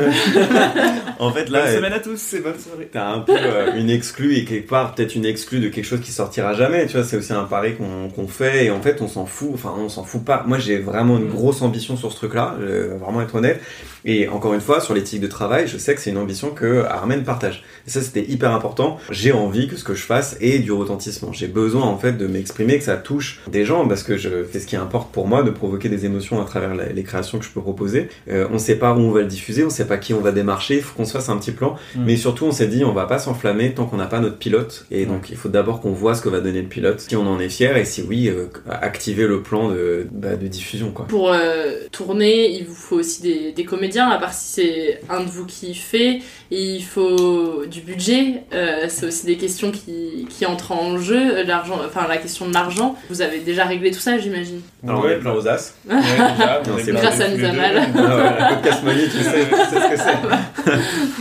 Speaker 15: En fait, là.
Speaker 16: Bonne semaine à tous, c'est bonne soirée.
Speaker 15: T'as un peu une exclue, et quelque part, peut-être une exclue de quelque chose qui sortira jamais. Tu vois, c'est aussi un pari qu'on fait, et en fait, on s'en fout. Enfin, on s'en fout pas. Moi, j'ai vraiment une grosse ambition sur ce truc-là, vraiment être honnête. Et encore une fois, sur l'éthique de travail, je sais que c'est une ambition que Armen partage. Et ça, c'était hyper important. J'ai envie que ce que je fasse ait du retentissement. J'ai besoin, en fait, de m'exprimer, que ça touche des gens, parce que je fais ce qui importe pour moi, de provoquer des émotions à travers les créations que je peux proposer. On sait pas où on va le diffuser, on sait pas qui on va démarcher, il faut qu'on se fasse un petit plan. Mais surtout, on s'est dit, on va pas s'enflammer tant qu'on n'a pas notre pilote. Et donc, il faut d'abord qu'on voit ce que va donner le pilote, si on en est fier, et si oui, activer le plan de diffusion, quoi.
Speaker 7: Pour tourner, il vous faut aussi des comédiens, à part si c'est un de vous qui fait, il faut du budget, c'est aussi des questions qui entrent en jeu, l'argent, enfin la question de l'argent. Vous avez déjà réglé tout ça, j'imagine.
Speaker 15: Alors, on est plein aux as.
Speaker 7: Grâce à Nizamel.
Speaker 15: Le podcast money, tu sais ce que c'est.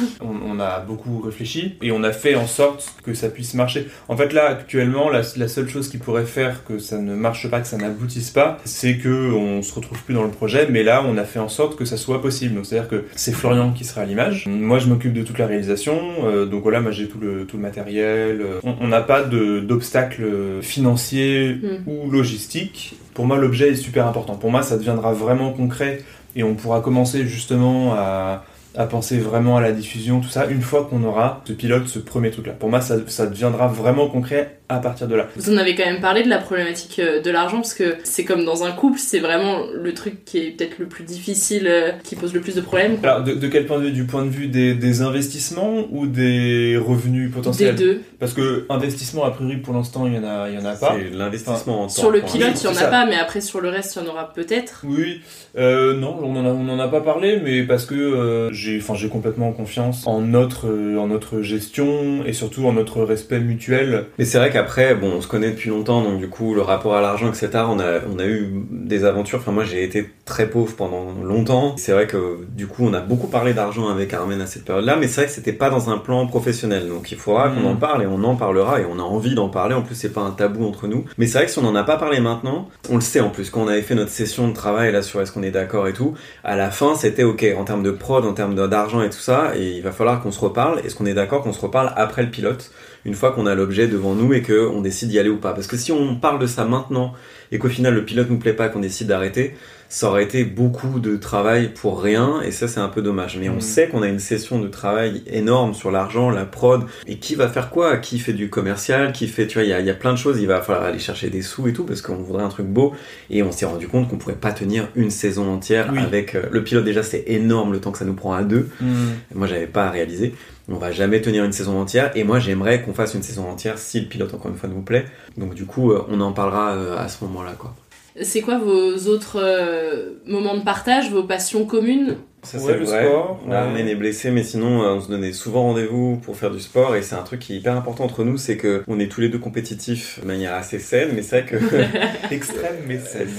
Speaker 16: On a beaucoup réfléchi et on a fait en sorte que ça puisse marcher. En fait, là, actuellement, la seule chose qui pourrait faire que ça ne marche pas, que ça n'aboutisse pas, c'est qu'on se retrouve plus dans le projet, mais là, on a fait en sorte que ça soit possible. Donc, c'est-à-dire que c'est Florian qui sera à l'image. Moi, je m'occupe de toute la réalisation. Donc voilà, moi, j'ai tout le matériel. On n'a pas d'obstacles financiers ou logistiques. Pour moi, l'objet est super important. Pour moi, ça deviendra vraiment concret et on pourra commencer justement à penser vraiment à la diffusion, tout ça, une fois qu'on aura ce pilote, ce premier truc-là. Pour moi, ça deviendra vraiment concret à partir de là.
Speaker 7: Vous en avez quand même parlé de la problématique de l'argent, parce que c'est comme dans un couple, c'est vraiment le truc qui est peut-être le plus difficile, qui pose le plus de problèmes.
Speaker 16: Alors, de quel point de vue ? Du point de vue des investissements ou des revenus potentiels ?
Speaker 7: Des deux.
Speaker 16: Parce que investissement, a priori, pour l'instant, il y en a pas.
Speaker 15: C'est l'investissement en temps.
Speaker 7: Sur le pilote, il n'y en a pas, mais après, sur le reste, il y en aura peut-être.
Speaker 16: Oui, non, on en a pas parlé, mais parce que j'ai complètement confiance en notre gestion et surtout en notre respect mutuel.
Speaker 15: Mais c'est vrai qu'après, bon, on se connaît depuis longtemps, donc du coup, le rapport à l'argent, etc., on a eu des aventures. Enfin, moi, j'ai été très pauvre pendant longtemps. C'est vrai que, du coup, on a beaucoup parlé d'argent avec Armen à cette période-là, mais c'est vrai que c'était pas dans un plan professionnel. Donc, il faudra qu'on en parle et on en parlera et on a envie d'en parler. En plus, c'est pas un tabou entre nous. Mais c'est vrai que si on en a pas parlé maintenant, on le sait en plus. Quand on avait fait notre session de travail là sur est-ce qu'on est d'accord et tout, à la fin, c'était ok en termes de prod, en termes d'argent et tout ça, et il va falloir qu'on se reparle. Est-ce qu'on est d'accord qu'on se reparle après le pilote, une fois qu'on a l'objet devant nous et qu'on décide d'y aller ou pas? Parce que si on parle de ça maintenant et qu'au final le pilote nous plaît pas, qu'on décide d'arrêter, ça aurait été beaucoup de travail pour rien, et ça c'est un peu dommage. Mais on sait qu'on a une session de travail énorme sur l'argent, la prod, et qui va faire quoi? Qui fait du commercial, qui fait, tu vois, il y a plein de choses, il va falloir aller chercher des sous et tout, parce qu'on voudrait un truc beau, et on s'est rendu compte qu'on pourrait pas tenir une saison entière avec le pilote. Déjà c'est énorme le temps que ça nous prend à deux. Moi j'avais pas à réaliser. On va jamais tenir une saison entière, et moi j'aimerais qu'on fasse une saison entière si le pilote encore une fois nous plaît. Donc du coup on en parlera à ce moment-là, quoi.
Speaker 7: C'est quoi vos autres moments de partage, vos passions communes?
Speaker 15: Ça c'est le vrai. Sport, Armen est blessé, mais sinon on se donnait souvent rendez-vous pour faire du sport, et c'est un truc qui est hyper important entre nous, c'est que on est tous les deux compétitifs de manière assez saine, mais c'est vrai que
Speaker 16: extrême mais saine.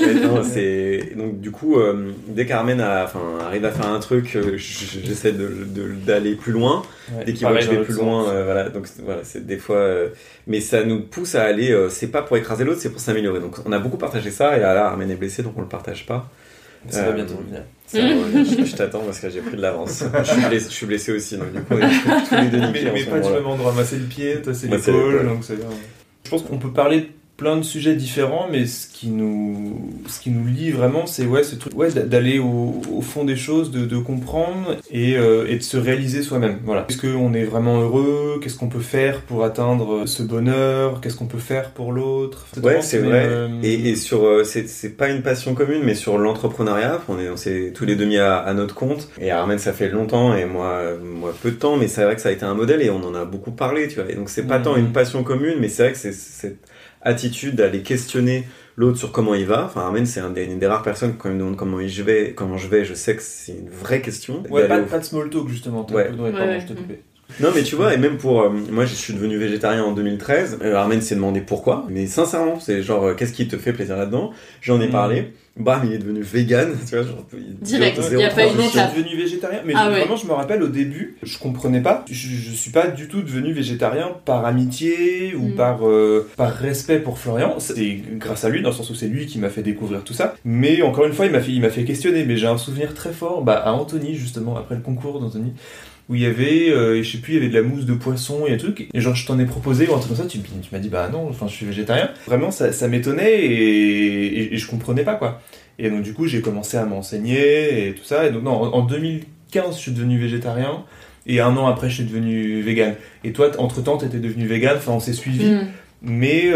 Speaker 15: Donc du coup dès qu'Armen arrive à faire un truc, j'essaie d'aller plus loin. Dès qu'il voit que je vais plus loin, voilà. Donc voilà, c'est des fois, mais ça nous pousse à aller. C'est pas pour écraser l'autre, c'est pour s'améliorer. Donc on a beaucoup partagé ça, et là Armen est blessé, donc on le partage pas.
Speaker 16: Ça va bientôt revenir.
Speaker 15: Je t'attends parce que j'ai pris de l'avance. Je suis blessé aussi, donc du coup on est tous les deux niqués.
Speaker 16: Mais pas du même endroit. Moi c'est le pied, toi c'est l'épaule, donc c'est. Je pense qu'on peut parler de plein de sujets différents, mais ce qui nous lie vraiment, c'est ce truc, d'aller au fond des choses, de comprendre et de se réaliser soi-même. Voilà. Est-ce qu'on est vraiment heureux? Qu'est-ce qu'on peut faire pour atteindre ce bonheur? Qu'est-ce qu'on peut faire pour l'autre?
Speaker 15: C'est vrai. Et sur, c'est pas une passion commune, mais sur l'entrepreneuriat, on s'est tous les deux mis à notre compte. Et Armen, ça fait longtemps, et moi peu de temps, mais c'est vrai que ça a été un modèle et on en a beaucoup parlé, tu vois. Et donc c'est pas tant une passion commune, mais c'est vrai que c'est cette attitude d'aller questionner l'autre sur comment il va. Enfin, Armen, c'est une des rares personnes quand il me demande comment je vais, je sais que c'est une vraie question.
Speaker 16: Pas de small talk, justement. Je te coupais.
Speaker 15: Non, mais tu vois, et même pour moi je suis devenu végétarien en 2013. Armen s'est demandé pourquoi, mais sincèrement, c'est genre qu'est-ce qui te fait plaisir là-dedans? J'en ai parlé. Bam, il est devenu vegan, tu vois, genre
Speaker 7: direct, il n'y a pas une étape.
Speaker 16: Je suis devenu végétarien, mais vraiment je me rappelle au début, je comprenais pas, je suis pas du tout devenu végétarien par amitié ou par respect pour Florian. C'est grâce à lui, dans le sens où c'est lui qui m'a fait découvrir tout ça. Mais encore une fois, il m'a fait questionner, mais j'ai un souvenir très fort à Anthony, justement, après le concours d'Anthony, où il y avait, je sais plus, il y avait de la mousse de poisson et un truc, et genre je t'en ai proposé ou un truc comme ça, tu m'as dit non, je suis végétarien. Vraiment ça m'étonnait et je comprenais pas, quoi. Et donc du coup j'ai commencé à m'enseigner et tout ça, et donc en 2015 je suis devenu végétarien, et un an après je suis devenu vegan. Et toi entre temps t'étais devenu vegan, on s'est suivi. mais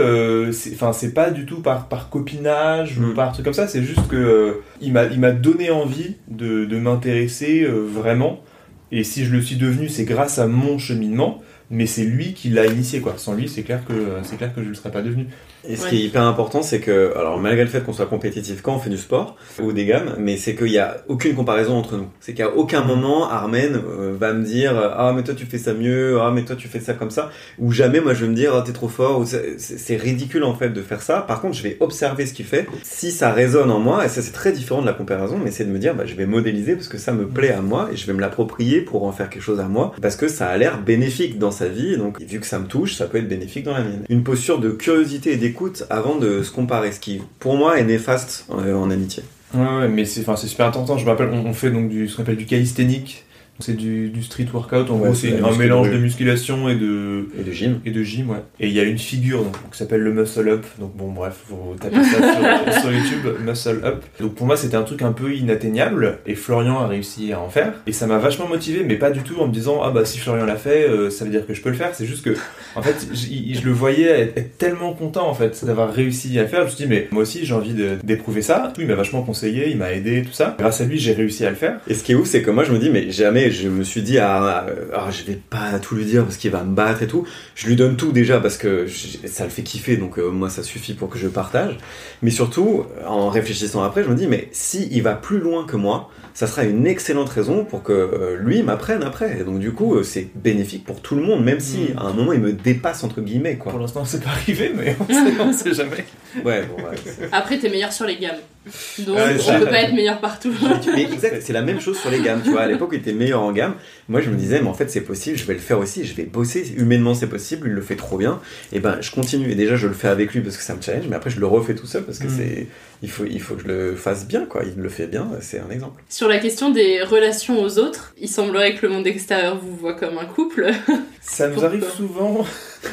Speaker 16: c'est pas du tout par copinage ou par truc comme ça, c'est juste que il m'a donné envie de m'intéresser vraiment, et si je le suis devenu, c'est grâce à mon cheminement, mais c'est lui qui l'a initié, quoi. Sans lui, c'est clair que je le serais pas devenu.
Speaker 15: Et ce qui est hyper important, c'est que, alors malgré le fait qu'on soit compétitif quand on fait du sport ou des gammes, mais c'est qu'il y a aucune comparaison entre nous. C'est qu'à aucun moment Armen va me dire ah mais toi tu fais ça mieux, ah mais toi tu fais ça comme ça, ou jamais moi je vais me dire ah t'es trop fort, ou c'est ridicule en fait de faire ça. Par contre je vais observer ce qu'il fait, si ça résonne en moi, et ça c'est très différent de la comparaison, mais c'est de me dire bah je vais modéliser parce que ça me plaît à moi et je vais me l'approprier pour en faire quelque chose à moi parce que ça a l'air bénéfique dans sa vie, et donc vu que ça me touche, ça peut être bénéfique dans la mienne. Une posture de curiosité et d'écoute avant de se comparer, ce qui pour moi est néfaste en amitié.
Speaker 16: Ouais, mais c'est super important. Je me rappelle, on fait donc ce qu'on appelle du calisthénique. C'est du street workout, en gros c'est un mélange de musculation et de gym. Ouais. Et il y a une figure donc, qui s'appelle le muscle up, donc bon bref, faut taper ça sur YouTube, muscle up. Donc pour moi c'était un truc un peu inatteignable, et Florian a réussi à en faire, et ça m'a vachement motivé, mais pas du tout en me disant ah bah si Florian l'a fait, ça veut dire que je peux le faire, c'est juste que en fait je le voyais être tellement content en fait d'avoir réussi à le faire, je me suis dit mais moi aussi j'ai envie d'éprouver ça, il m'a vachement conseillé, il m'a aidé, tout ça, grâce à lui j'ai réussi à le faire.
Speaker 15: Et ce qui est ouf c'est que moi je me dis mais jamais je me suis dit je vais pas tout lui dire parce qu'il va me battre et tout, je lui donne tout déjà parce que ça le fait kiffer, donc moi ça suffit pour que je partage, mais surtout en réfléchissant après je me dis mais si il va plus loin que moi, ça sera une excellente raison pour que lui m'apprenne après, et donc du coup c'est bénéfique pour tout le monde, même si à un moment il me dépasse entre guillemets quoi.
Speaker 16: Pour l'instant c'est pas arrivé, mais on sait jamais.
Speaker 15: Ouais, bon, ouais.
Speaker 7: Après t'es meilleur sur les gammes, donc on peut pas être meilleur partout.
Speaker 15: Mais exact, c'est la même chose sur les gammes, tu vois, à l'époque il était meilleur en gamme, moi je me disais mais en fait c'est possible, je vais le faire aussi, je vais bosser, humainement c'est possible, il le fait trop bien, et ben je continue, et déjà je le fais avec lui parce que ça me challenge, mais après je le refais tout seul parce que il faut que je le fasse bien quoi, il le fait bien, c'est un exemple.
Speaker 7: Sur la question des relations aux autres, il semblerait que le monde extérieur vous voit comme un couple.
Speaker 16: Ça nous arrive souvent.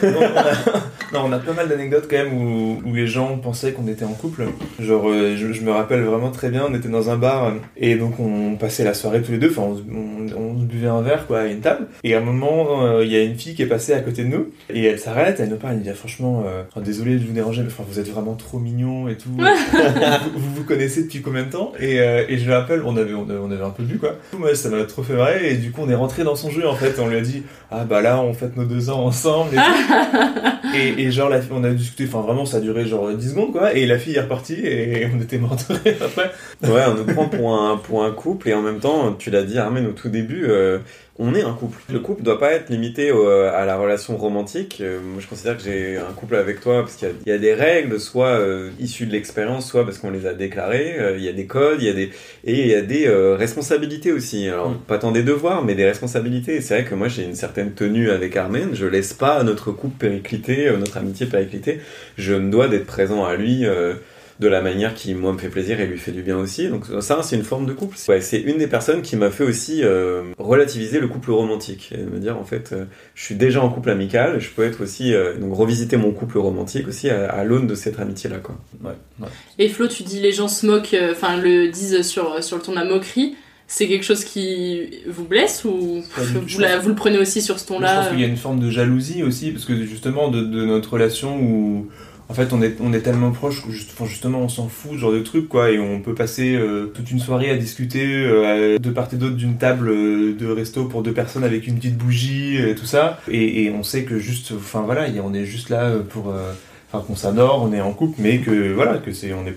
Speaker 16: On a pas mal d'anecdotes quand même où les gens pensaient qu'on était en couple. Genre, je me rappelle vraiment très bien, on était dans un bar et donc on passait la soirée tous les deux, enfin on buvait un verre quoi à une table, et à un moment il y a une fille qui est passée à côté de nous et elle s'arrête, elle nous parle, elle dit franchement désolé de vous déranger, mais vous êtes vraiment trop mignons et tout. vous connaissez depuis combien de temps? Et je me rappelle, on avait un peu bu quoi. Moi ça m'a trop fait marrer, et du coup on est rentré dans son jeu en fait, on lui a dit ah bah là on fête nos 2 ans ensemble et tout. et genre on a discuté, enfin vraiment ça a duré genre 10 secondes quoi, et la fille est repartie et on était morts de rire après.
Speaker 15: Ouais, on nous prend pour un couple, et en même temps tu l'as dit Armen au tout début, on est un couple. Le couple doit pas être limité à la relation romantique. Moi je considère que j'ai un couple avec toi parce qu'il y a des règles, soit issues de l'expérience, soit parce qu'on les a déclarées, il y a des codes, il y a des responsabilités aussi. Alors pas tant des devoirs, mais des responsabilités. Et c'est vrai que moi j'ai une certaine tenue avec Armen, je laisse pas notre couple péricliter, notre amitié péricliter. Je me dois d'être présent à lui de la manière qui moi me fait plaisir et lui fait du bien aussi, donc ça c'est une forme de couple. Ouais, c'est une des personnes qui m'a fait aussi relativiser le couple romantique, et me dire en fait je suis déjà en couple amical, je peux être aussi donc revisiter mon couple romantique aussi à l'aune de cette amitié là quoi.
Speaker 16: Ouais.
Speaker 7: Et Flo, tu dis les gens se moquent, le disent sur le ton de la moquerie. C'est quelque chose qui vous blesse, ou vous le prenez aussi sur ce ton-là?
Speaker 16: Je pense qu'il y a une forme de jalousie aussi, parce que justement de notre relation où en fait on est tellement proches que justement on s'en fout, ce genre de truc quoi, et on peut passer toute une soirée à discuter de part et d'autre d'une table de resto pour 2 personnes avec une petite bougie et tout ça, et on sait que juste, enfin voilà, on est juste là pour qu'on s'adore, on est en couple, mais que voilà, que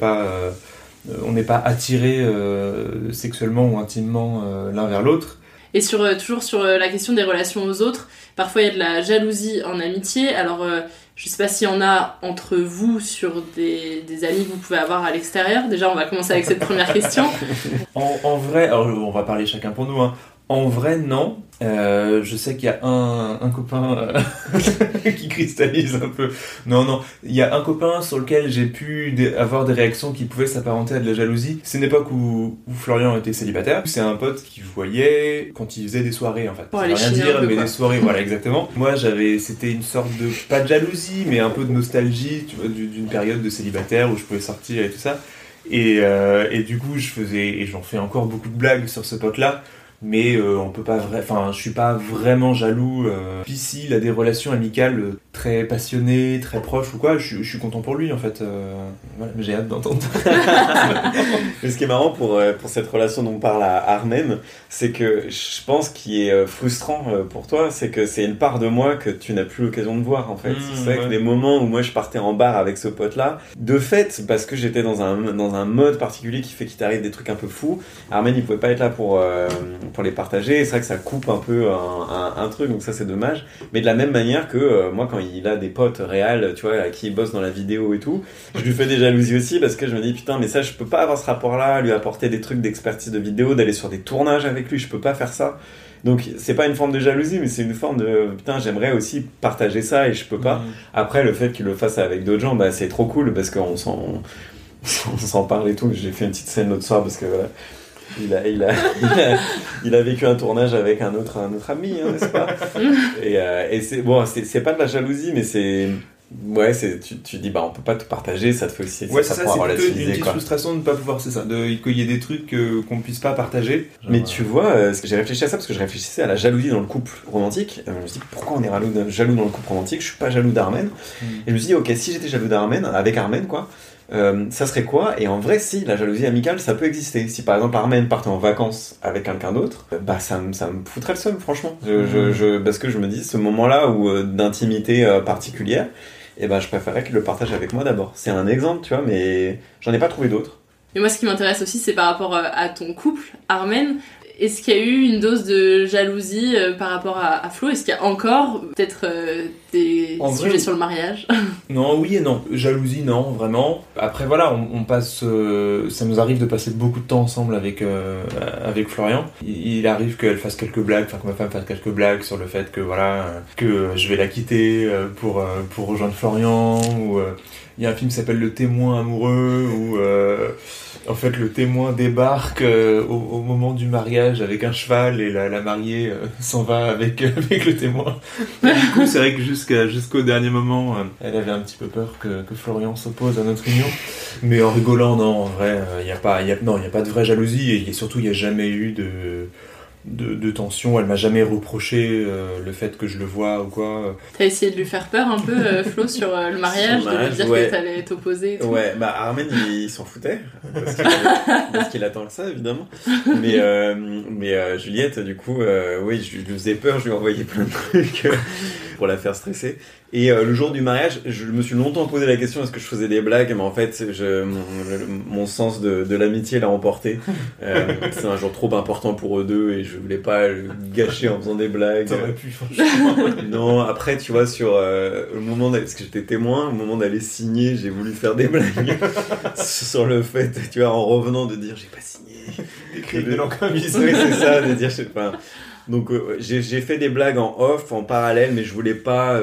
Speaker 16: on n'est pas attirés sexuellement ou intimement l'un vers l'autre.
Speaker 7: Et toujours sur la question des relations aux autres, parfois il y a de la jalousie en amitié. Alors je sais pas s'il y en a entre vous sur des amis que vous pouvez avoir à l'extérieur. Déjà on va commencer avec cette première question.
Speaker 16: En vrai, alors on va parler chacun pour nous, hein. En vrai, non. Je sais qu'il y a un copain qui cristallise un peu. Non. Il y a un copain sur lequel j'ai pu avoir des réactions qui pouvaient s'apparenter à de la jalousie. C'est une époque où Florian était célibataire. C'est un pote qui voyait quand il faisait des soirées, en fait.
Speaker 7: Oh,
Speaker 16: ça veut rien dire, mais des soirées, voilà, exactement. Moi, c'était une sorte de, pas de jalousie, mais un peu de nostalgie, tu vois, d'une période de célibataire où je pouvais sortir et tout ça. Et du coup, j'en fais encore beaucoup de blagues sur ce pote-là. mais on peut pas je suis pas vraiment jaloux. Puis s'il a des relations amicales très passionnées, très proches ou quoi, je suis content pour lui en fait. Voilà, mais j'ai hâte d'entendre.
Speaker 15: Mais ce qui est marrant pour cette relation dont parle Armen, c'est que je pense qu'il est frustrant pour toi, c'est que c'est une part de moi que tu n'as plus l'occasion de voir en fait. C'est vrai que les moments où moi je partais en bar avec ce pote-là, de fait, parce que j'étais dans un mode particulier qui fait qu'il t'arrive des trucs un peu fous, Armen il pouvait pas être là pour les partager, et c'est vrai que ça coupe un peu un truc, donc ça c'est dommage. Mais de la même manière que moi quand il a des potes réels, tu vois, à qui il bosse dans la vidéo et tout, je lui fais des jalousies aussi parce que je me dis putain mais ça je peux pas avoir ce rapport-là, lui apporter des trucs d'expertise de vidéo, d'aller sur des tournages avec lui, je peux pas faire ça. Donc c'est pas une forme de jalousie, mais c'est une forme de putain j'aimerais aussi partager ça et je peux pas. Après le fait qu'il le fasse avec d'autres gens, bah c'est trop cool parce qu'on s'en parle et tout. J'ai fait une petite scène l'autre soir parce que voilà, il a vécu un tournage avec un autre ami, hein, n'est-ce pas? Et c'est bon, c'est pas de la jalousie, mais c'est ouais, tu dis bah on peut pas tout partager, ça te fait aussi
Speaker 16: ouais, ça c'est plutôt une petite frustration de ne pas pouvoir, c'est ça, qu'il y ait des trucs qu'on puisse pas partager.
Speaker 15: Genre, mais tu vois, j'ai réfléchi à ça parce que je réfléchissais à la jalousie dans le couple romantique. Je me suis dit pourquoi on est jaloux dans le couple romantique? Je suis pas jaloux d'Armen. Et je me suis dit ok, si j'étais jaloux d'Armen, avec Armen quoi, ça serait quoi? Et en vrai, si la jalousie amicale, ça peut exister. Si par exemple Armen partait en vacances avec quelqu'un d'autre, bah ça me foutrait le seum, franchement. Parce que je me dis ce moment-là où d'intimité particulière. Et ben je préférerais qu'il le partage avec moi d'abord. C'est un exemple, tu vois, mais j'en ai pas trouvé d'autres.
Speaker 7: Mais moi, ce qui m'intéresse aussi, c'est par rapport à ton couple, Armen. Est-ce qu'il y a eu une dose de jalousie par rapport à Flo? Est-ce qu'il y a encore peut-être des sujets sur le mariage?
Speaker 16: Non, oui et non. Jalousie, non, vraiment. Après, voilà, on passe... ça nous arrive de passer beaucoup de temps ensemble avec Florian. Il arrive qu'elle fasse quelques blagues, enfin que ma femme fasse quelques blagues sur le fait que, voilà, que je vais la quitter pour rejoindre Florian, ou... Il y a un film qui s'appelle Le Témoin amoureux, où en fait le témoin débarque au moment du mariage avec un cheval, et la mariée s'en va avec le témoin. Et du coup c'est vrai que jusqu'au dernier moment elle avait un petit peu peur que Florian s'oppose à notre union, mais en rigolant, non, en vrai il y a pas de vraie jalousie, et surtout il n'y a jamais eu de tension. Elle m'a jamais reproché le fait que je le vois ou quoi.
Speaker 7: T'as essayé de lui faire peur un peu, Flo, sur le mariage, de lui dire que t'allais t'opposer et tout.
Speaker 15: Ouais, bah Armen il s'en foutait parce qu'il attend que ça évidemment. Mais Juliette, du coup, oui, je lui faisais peur, je lui envoyais plein de trucs pour la faire stresser. Et le jour du mariage, je me suis longtemps posé la question est-ce que je faisais des blagues, mais en fait mon sens de l'amitié l'a emporté. C'est un jour trop important pour eux deux et je voulais pas le gâcher en faisant des blagues.
Speaker 16: T'aurais pu, franchement.
Speaker 15: Non, après tu vois, sur le moment parce que j'étais témoin, au moment d'aller signer, j'ai voulu faire des blagues sur le fait, tu vois, en revenant de dire j'ai pas signé.
Speaker 16: Écrire de l'encommise.
Speaker 15: Oui, c'est ça, de dire je sais pas. Donc j'ai fait des blagues en off, en parallèle, mais je voulais pas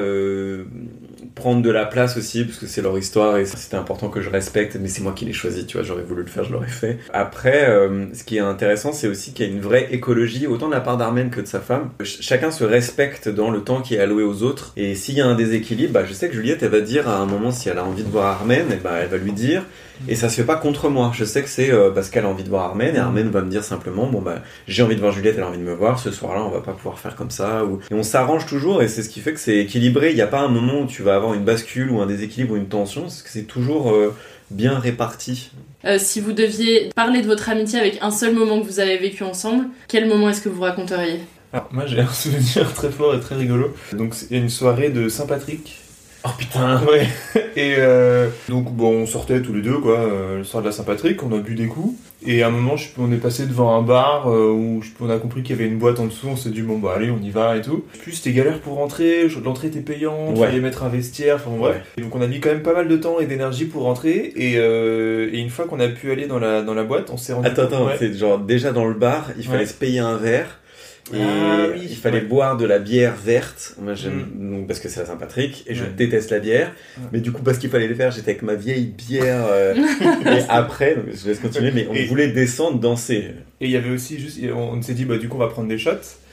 Speaker 15: prendre de la place aussi, parce que c'est leur histoire et c'était important que je respecte, mais c'est moi qui l'ai choisi, tu vois, j'aurais voulu le faire, je l'aurais fait. Après, ce qui est intéressant, c'est aussi qu'il y a une vraie écologie, autant de la part d'Armen que de sa femme. Chacun se respecte dans le temps qui est alloué aux autres, et s'il y a un déséquilibre, bah, je sais que Juliette, elle va dire à un moment, si elle a envie de voir Armen, et bah, elle va lui dire, et ça se fait pas contre moi. Je sais que c'est parce qu'elle a envie de voir Armen, et Armen va me dire simplement, bon bah, j'ai envie de voir Juliette, elle a envie de me voir, ce soir-là, on va pas pouvoir faire comme ça, et on s'arrange toujours, et c'est ce qui fait que c'est équilibré. Il y a pas un moment où tu vas avoir une bascule ou un déséquilibre ou une tension, parce que c'est toujours bien réparti.
Speaker 7: Si vous deviez parler de votre amitié avec un seul moment que vous avez vécu ensemble, quel moment est-ce que vous raconteriez?
Speaker 16: Alors moi j'ai un souvenir très fort et très rigolo. Donc il y a une soirée de Saint-Patrick.
Speaker 15: Oh putain.
Speaker 16: Ouais. Et donc bon, on sortait tous les deux quoi, le soir de la Saint-Patrick, on a bu des coups. Et à un moment, on est passé devant un bar où on a compris qu'il y avait une boîte en dessous. On s'est dit bon bah allez, on y va et tout. Puis c'était galère pour rentrer. L'entrée était payante. Il fallait mettre un vestiaire. Enfin bref. Ouais. Et donc on a mis quand même pas mal de temps et d'énergie pour rentrer. Et une fois qu'on a pu aller dans la boîte, on s'est rendu compte.
Speaker 15: Attends, c'est genre déjà dans le bar, il fallait se payer un verre. Et oui, il fallait boire de la bière verte. Moi j'aime donc, parce que c'est la Saint-Patrick et je déteste la bière. Mais du coup parce qu'il fallait le faire, j'étais avec ma vieille bière. Et après, donc, je laisse continuer. Mais on voulait descendre danser.
Speaker 16: Et il y avait aussi juste, on s'est dit bah du coup on va prendre des shots.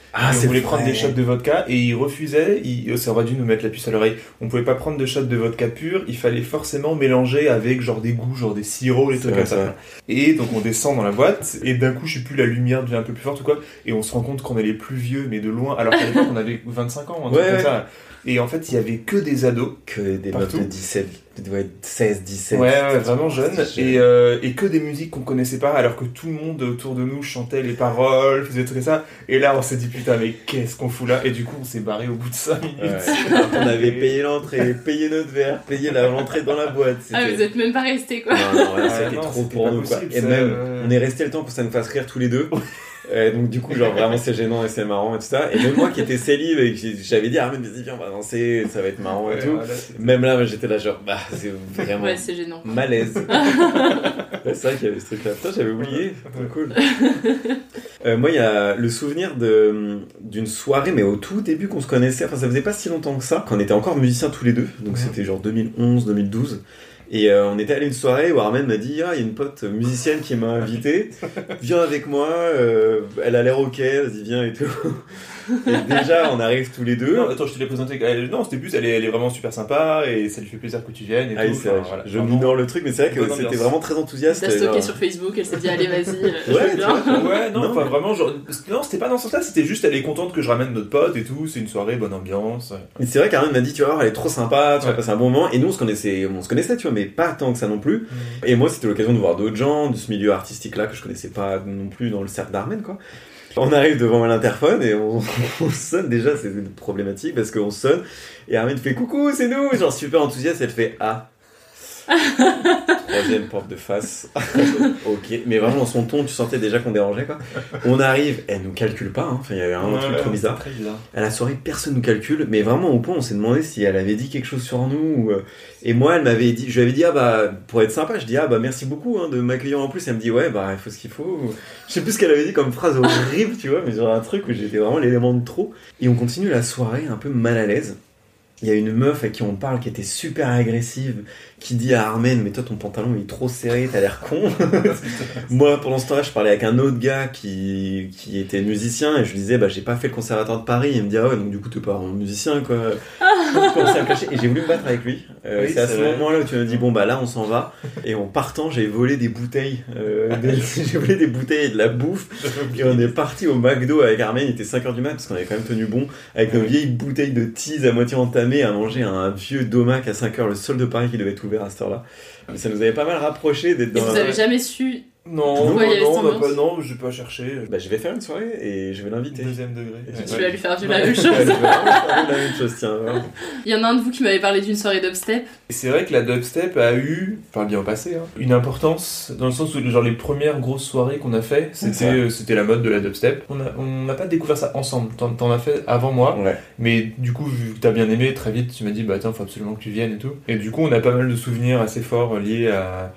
Speaker 16: on voulait prendre des shots de vodka et il refusait. Ça aurait dû nous mettre la puce à l'oreille. On pouvait pas prendre de shots de vodka pur. Il fallait forcément mélanger avec genre des goûts, genre des sirops, les trucs comme ça. Et donc on descend dans la boîte et d'un coup, je sais plus, la lumière devient un peu plus forte ou quoi. Et on se rend compte qu'on est les plus vieux, mais de loin. Alors qu'à l'époque, on avait 25 ans, un truc comme ça. Et en fait, il y avait que des ados.
Speaker 15: Que des meufs de 17, 16, 17.
Speaker 16: Ouais, vraiment jeunes. Et que des musiques qu'on connaissait pas, alors que tout le monde autour de nous chantait les paroles, faisait tout ça. Et là, on s'est dit, putain, mais qu'est-ce qu'on fout là? Et du coup, on s'est barré au bout de 5 minutes.
Speaker 15: Ouais. On avait payé l'entrée, payé notre verre, payé l'entrée dans la boîte.
Speaker 7: Ah, vous êtes même pas restés, quoi.
Speaker 15: Non, c'était trop pour nous, quoi. Et même, on est resté le temps pour que ça nous fasse rire tous les deux. Donc du coup genre vraiment c'est gênant et c'est marrant et tout ça, et même moi qui étais célib et j'avais dit Armène vas-y viens on va danser, ça va être marrant et tout, voilà, même là j'étais là genre bah c'est vraiment
Speaker 7: c'est gênant.
Speaker 15: Malaise. C'est vrai qu'il y avait ce truc là, putain j'avais oublié, trop cool. Moi il y a le souvenir d'une soirée mais au tout début qu'on se connaissait, enfin ça faisait pas si longtemps que ça, quand on était encore musiciens tous les deux, donc c'était genre 2011-2012. Et on était allé à une soirée où Armène m'a dit il y a une pote musicienne qui m'a invité, viens avec moi, elle a l'air ok, vas-y viens et tout. Et déjà on arrive tous les deux.
Speaker 16: Non, attends, je te l'ai présenté. Non, c'était plus, elle est vraiment super sympa et ça lui fait plaisir que tu viennes et tout.
Speaker 15: C'est vrai, voilà, je minore le truc, mais c'est vrai que c'était vraiment très enthousiaste.
Speaker 7: Elle t'a stocké sur Facebook, elle s'est dit allez vas-y, je veux bien.
Speaker 16: Ouais, non, enfin vraiment, genre, non, c'était pas dans ce sens-là, c'était juste elle est contente que je ramène notre pote et tout, c'est une soirée, bonne ambiance.
Speaker 15: Et c'est vrai qu'Armène m'a dit tu vas voir, elle est trop sympa, tu vas passer un bon moment. Et nous on se connaissait, tu vois, mais pas tant que ça non plus. Et moi c'était l'occasion de voir d'autres gens de ce milieu artistique là que je connaissais pas non plus dans le cercle d'Armène quoi. On arrive devant l'interphone et on sonne, déjà c'est une problématique parce qu'on sonne et Armène fait coucou c'est nous, genre super enthousiaste, elle fait ah. Troisième porte de face. Ok, mais vraiment dans son ton tu sentais déjà qu'on dérangeait quoi. On arrive, elle nous calcule pas, enfin il y avait un truc trop bizarre. À la soirée personne nous calcule, mais vraiment au point on s'est demandé si elle avait dit quelque chose sur nous et moi elle m'avait dit, je lui avais dit ah bah pour être sympa, je dis ah bah merci beaucoup de m'accueillir en plus, elle me dit ouais bah il faut ce qu'il faut. Je sais plus ce qu'elle avait dit comme phrase horrible tu vois, mais genre un truc où j'étais vraiment l'élément de trop. Et on continue la soirée un peu mal à l'aise. Il y a une meuf à qui on parle qui était super agressive, qui dit à Armène mais toi ton pantalon il est trop serré, t'as l'air con. Moi pendant ce temps-là je parlais avec un autre gars qui était musicien et je lui disais bah j'ai pas fait le conservatoire de Paris, et il me dit ah ouais donc du coup t'es pas un musicien quoi. Je commençais à me cacher et j'ai voulu me battre avec lui. C'est à ce moment-là où tu me dis bon bah là on s'en va, et en partant j'ai volé des bouteilles j'ai volé des bouteilles et de la bouffe et on est parti au McDo avec Armène, il était 5h du mat parce qu'on avait quand même tenu bon avec nos vieilles bouteilles de tease à moitié entamées à manger un vieux Domac à 5h, le seul de Paris qui devait être ouvert à cette heure-là. Mais ça nous avait pas mal rapproché d'être dans.
Speaker 7: Et vous avez jamais su.
Speaker 16: Non, j'ai pas cherché.
Speaker 15: Bah, je vais faire une soirée et je vais l'inviter.
Speaker 16: Deuxième degré.
Speaker 7: Tu vas lui faire la même chose.
Speaker 15: La même chose, tiens.
Speaker 7: Il y en a un de vous qui m'avait parlé d'une soirée dubstep.
Speaker 16: Et c'est vrai que la dubstep a eu, enfin bien au passé, une importance dans le sens où genre les premières grosses soirées qu'on a fait, c'était la mode de la dubstep. On n'a pas découvert ça ensemble. T'en as fait avant moi, mais du coup vu que t'as bien aimé, très vite tu m'as dit bah attends faut absolument que tu viennes et tout. Et du coup on a pas mal de souvenirs assez forts liés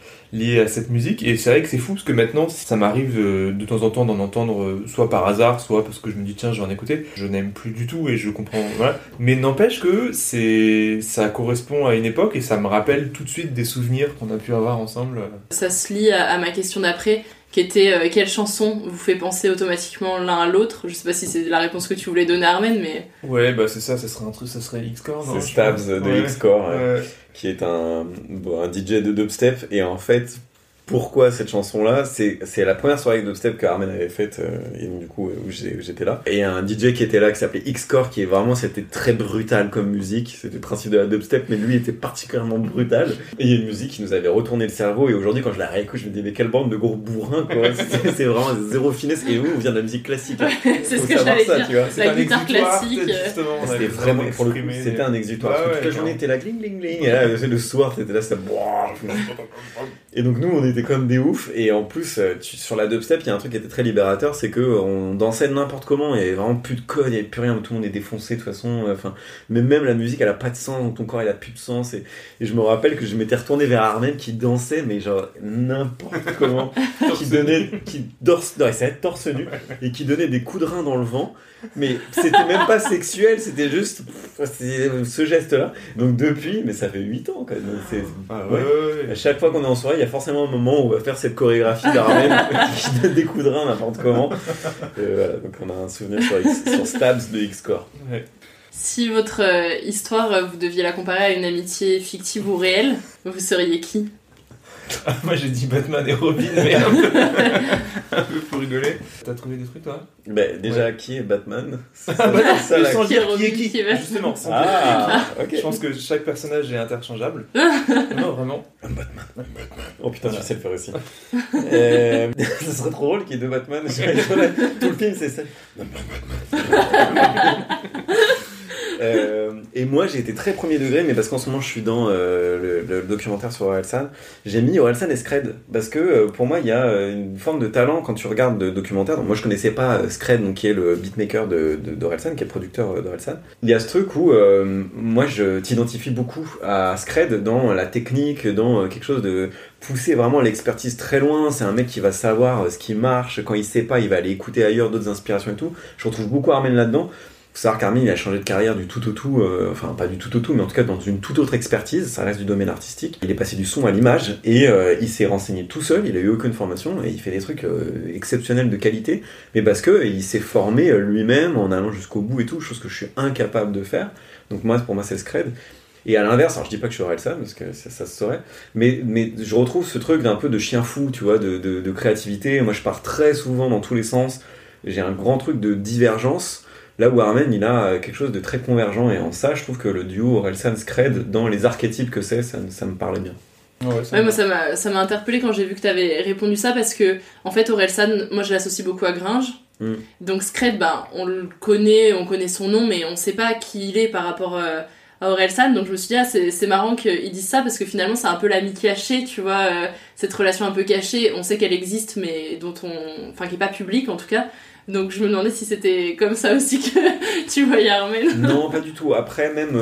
Speaker 16: à cette musique, et c'est vrai que c'est fou parce que maintenant ça m'arrive de temps en temps d'en entendre soit par hasard, soit parce que je me dis tiens je vais en écouter, je n'aime plus du tout et je comprends, voilà. Mais n'empêche que ça correspond à une époque et ça me rappelle tout de suite des souvenirs qu'on a pu avoir ensemble.
Speaker 7: Ça se lie à ma question d'après qui était quelle chanson vous fait penser automatiquement l'un à l'autre. Je sais pas si c'est la réponse que tu voulais donner à Armène, mais
Speaker 16: ouais bah c'est ça serait un truc, ça serait X-Core,
Speaker 15: c'est Stabs de X-Core qui est un DJ de dubstep. Et en fait pourquoi cette chanson-là, c'est la première soirée de dubstep que Armène avait faite et donc du coup où j'étais là, et un DJ qui était là qui s'appelait X-Core, qui est vraiment, c'était très brutal comme musique, c'était le principe de la dubstep mais lui était particulièrement brutal, et il y a une musique qui nous avait retourné le cerveau, et aujourd'hui quand je la réécoute je me dis mais quelle bande de gros bourrins quoi. C'est vraiment zéro finesse, et nous on vient de la musique classique.
Speaker 7: C'est ce que j'allais dire, tu vois. La guitare classique
Speaker 15: c'était vraiment pour le coup, c'était un exutoire toute la journée t'es là gling gling gling, et là le soir t'étais là c'était et donc nous on était comme des oufs, et en plus sur la dubstep il y a un truc qui était très libérateur, c'est que on dansait n'importe comment, il y avait vraiment plus de code, il y avait plus rien, tout le monde est défoncé de toute façon, mais même la musique elle a pas de sens, donc ton corps il a plus de sens, et je me rappelle que je m'étais retourné vers Armène qui dansait mais genre n'importe comment, qui essayait de torse nu et qui donnait des coups de rein dans le vent, mais c'était même pas sexuel, c'était juste ce geste là. Donc depuis, mais ça fait 8 ans quand même, à chaque fois qu'on est en soirée il y a forcément un moment moment où on va faire cette chorégraphie d'Armen qui te découdra n'importe comment. Voilà, donc on a un souvenir sur Stabs de X-Core.
Speaker 16: Ouais.
Speaker 7: Si votre histoire, vous deviez la comparer à une amitié fictive ou réelle, vous seriez qui ?
Speaker 16: Moi j'ai dit Batman et Robin, mais un peu pour rigoler. T'as trouvé des trucs toi ?
Speaker 15: Déjà, qui est Batman ?
Speaker 16: Sans dire qui est qui, justement.
Speaker 15: Ok.
Speaker 16: Je pense que chaque personnage est interchangeable. Non, vraiment.
Speaker 15: Batman. Oh putain, je sais le faire aussi. Ce serait trop drôle qu'il y ait deux Batman. Tout le film, c'est ça. Et moi j'ai été très premier degré, mais parce qu'en ce moment je suis dans le documentaire sur Orelsan, j'ai mis Orelsan et Scred parce que pour moi il y a une forme de talent quand tu regardes le documentaire. Donc moi je connaissais pas Scred, donc qui est le beatmaker d'Orelsan, qui est le producteur d'Orelsan. Il y a ce truc où moi je t'identifie beaucoup à Scred dans la technique, dans quelque chose de pousser vraiment l'expertise très loin. C'est un mec qui va savoir ce qui marche, quand il sait pas il va aller écouter ailleurs d'autres inspirations et tout. Je retrouve beaucoup Armen là-dedans. Faut savoir qu'Armen il a changé de carrière du tout au tout, enfin pas du tout au tout, mais en tout cas dans une toute autre expertise, ça reste du domaine artistique. Il est passé du son à l'image et il s'est renseigné tout seul, il a eu aucune formation et il fait des trucs exceptionnels de qualité, mais parce que il s'est formé lui-même en allant jusqu'au bout et tout, chose que je suis incapable de faire. Donc pour moi c'est Scred. Et à l'inverse, alors je dis pas que je suis Orelsan parce que ça se saurait, mais je retrouve ce truc d'un peu de chien fou, tu vois, de créativité. Moi je pars très souvent dans tous les sens, j'ai un grand truc de divergence. Là où Armen, il a quelque chose de très convergent, et en ça, je trouve que le duo Orelsan-Scred, dans les archétypes que ça me parlait bien.
Speaker 7: Ouais, moi ça m'a interpellé quand j'ai vu que t'avais répondu ça, parce que en fait Orelsan, moi je l'associe beaucoup à Gringe. Donc Scred, on le connaît, on connaît son nom, mais on sait pas qui il est par rapport à Orelsan. Donc je me suis dit c'est marrant qu'ils disent ça, parce que finalement c'est un peu l'ami caché, tu vois, cette relation un peu cachée, on sait qu'elle existe, mais qui est pas publique en tout cas. Donc je me demandais si c'était comme ça aussi que tu voyais Armen.
Speaker 15: Non, pas du tout. Après, même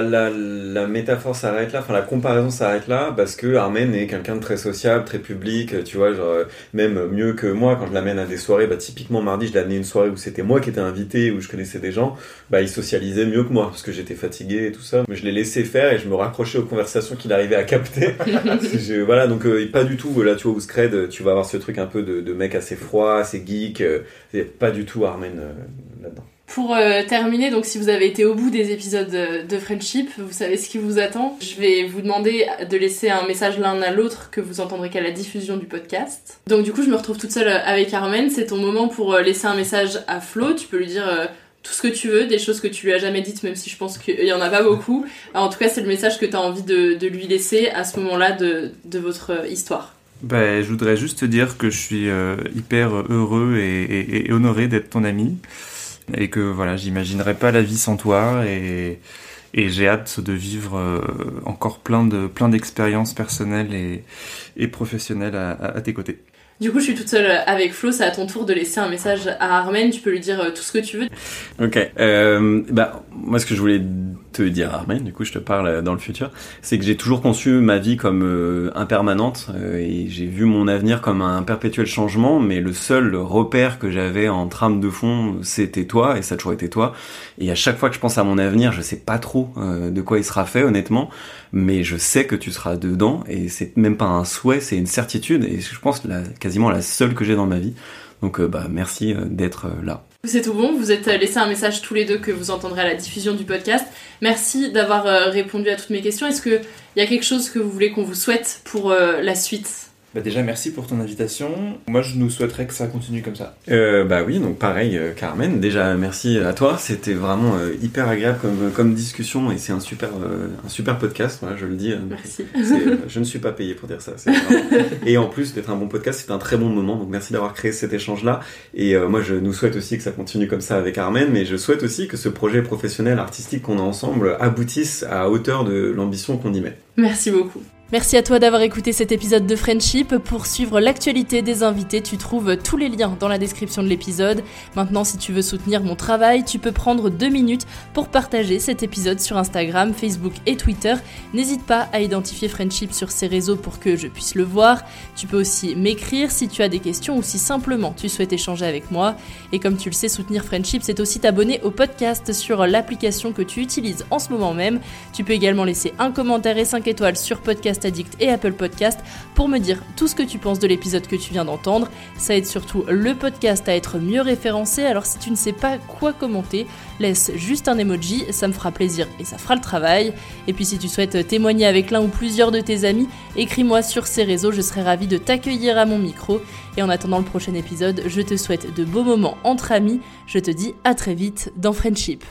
Speaker 15: la métaphore s'arrête là, enfin la comparaison s'arrête là, parce que Armen est quelqu'un de très sociable, très public, tu vois, genre même mieux que moi quand je l'amène à des soirées. Typiquement mardi, je l'ai amené à une soirée où c'était moi qui étais invité, où je connaissais des gens. Il socialisait mieux que moi parce que j'étais fatigué et tout ça. Mais je l'ai laissé faire et je me raccrochais aux conversations qu'il arrivait à capter. Voilà, donc pas du tout. Là, tu vois, où Scred, tu vas avoir ce truc un peu de mec assez froid, assez geek. Pas du tout Armen là-dedans.
Speaker 7: Pour terminer, donc si vous avez été au bout des épisodes de Friendship, vous savez ce qui vous attend. Je vais vous demander de laisser un message l'un à l'autre que vous entendrez qu'à la diffusion du podcast. Donc du coup, je me retrouve toute seule avec Armen. C'est ton moment pour laisser un message à Flo. Tu peux lui dire tout ce que tu veux, des choses que tu lui as jamais dites, même si je pense qu'il y en a pas beaucoup. Alors, en tout cas, c'est le message que tu as envie de lui laisser à ce moment-là de votre histoire.
Speaker 16: Je voudrais juste te dire que je suis hyper heureux et honoré d'être ton ami, et que voilà, j'imaginerais pas la vie sans toi, et j'ai hâte de vivre encore plein d'expériences personnelles et professionnelles à tes côtés.
Speaker 7: Du coup, je suis toute seule avec Flo, c'est à ton tour de laisser un message à Armen, tu peux lui dire tout ce que tu veux.
Speaker 15: Ok, moi ce que je voulais te dire Armen, du coup je te parle dans le futur, c'est que j'ai toujours conçu ma vie comme impermanente, et j'ai vu mon avenir comme un perpétuel changement, mais le seul repère que j'avais en trame de fond, c'était toi, et ça a toujours été toi. Et à chaque fois que je pense à mon avenir, je sais pas trop de quoi il sera fait honnêtement, mais je sais que tu seras dedans, et c'est même pas un souhait, c'est une certitude, et je pense quasiment la seule que j'ai dans ma vie. Donc merci d'être là.
Speaker 7: C'est tout bon, vous êtes laissé un message tous les deux que vous entendrez à la diffusion du podcast. Merci d'avoir répondu à toutes mes questions. Est-ce qu'il y a quelque chose que vous voulez qu'on vous souhaite pour la suite ?
Speaker 16: Déjà, merci pour ton invitation. Moi, je nous souhaiterais que ça continue comme ça.
Speaker 15: Oui, donc pareil, Carmen. Déjà, merci à toi. C'était vraiment hyper agréable comme discussion, et c'est un super podcast. Voilà, je le dis.
Speaker 7: Merci.
Speaker 15: Je ne suis pas payé pour dire ça. C'est vraiment... Et en plus d'être un bon podcast, c'est un très bon moment. Donc merci d'avoir créé cet échange-là. Et moi, je nous souhaite aussi que ça continue comme ça avec Armen, mais je souhaite aussi que ce projet professionnel artistique qu'on a ensemble aboutisse à hauteur de l'ambition qu'on y met.
Speaker 7: Merci beaucoup. Merci à toi d'avoir écouté cet épisode de Friendship. Pour suivre l'actualité des invités, tu trouves tous les liens dans la description de l'épisode. Maintenant, si tu veux soutenir mon travail, tu peux prendre 2 minutes pour partager cet épisode sur Instagram, Facebook et Twitter. N'hésite pas à identifier Friendship sur ces réseaux pour que je puisse le voir. Tu peux aussi m'écrire si tu as des questions ou si simplement tu souhaites échanger avec moi. Et comme tu le sais, soutenir Friendship, c'est aussi t'abonner au podcast sur l'application que tu utilises en ce moment même. Tu peux également laisser un commentaire et 5 étoiles sur podcast Podcast Addict et Apple Podcast pour me dire tout ce que tu penses de l'épisode que tu viens d'entendre. Ça aide surtout le podcast à être mieux référencé, alors si tu ne sais pas quoi commenter, laisse juste un emoji, ça me fera plaisir et ça fera le travail. Et puis si tu souhaites témoigner avec l'un ou plusieurs de tes amis, écris-moi sur ces réseaux, je serai ravie de t'accueillir à mon micro. Et en attendant le prochain épisode, je te souhaite de beaux moments entre amis. Je te dis à très vite dans Friendship.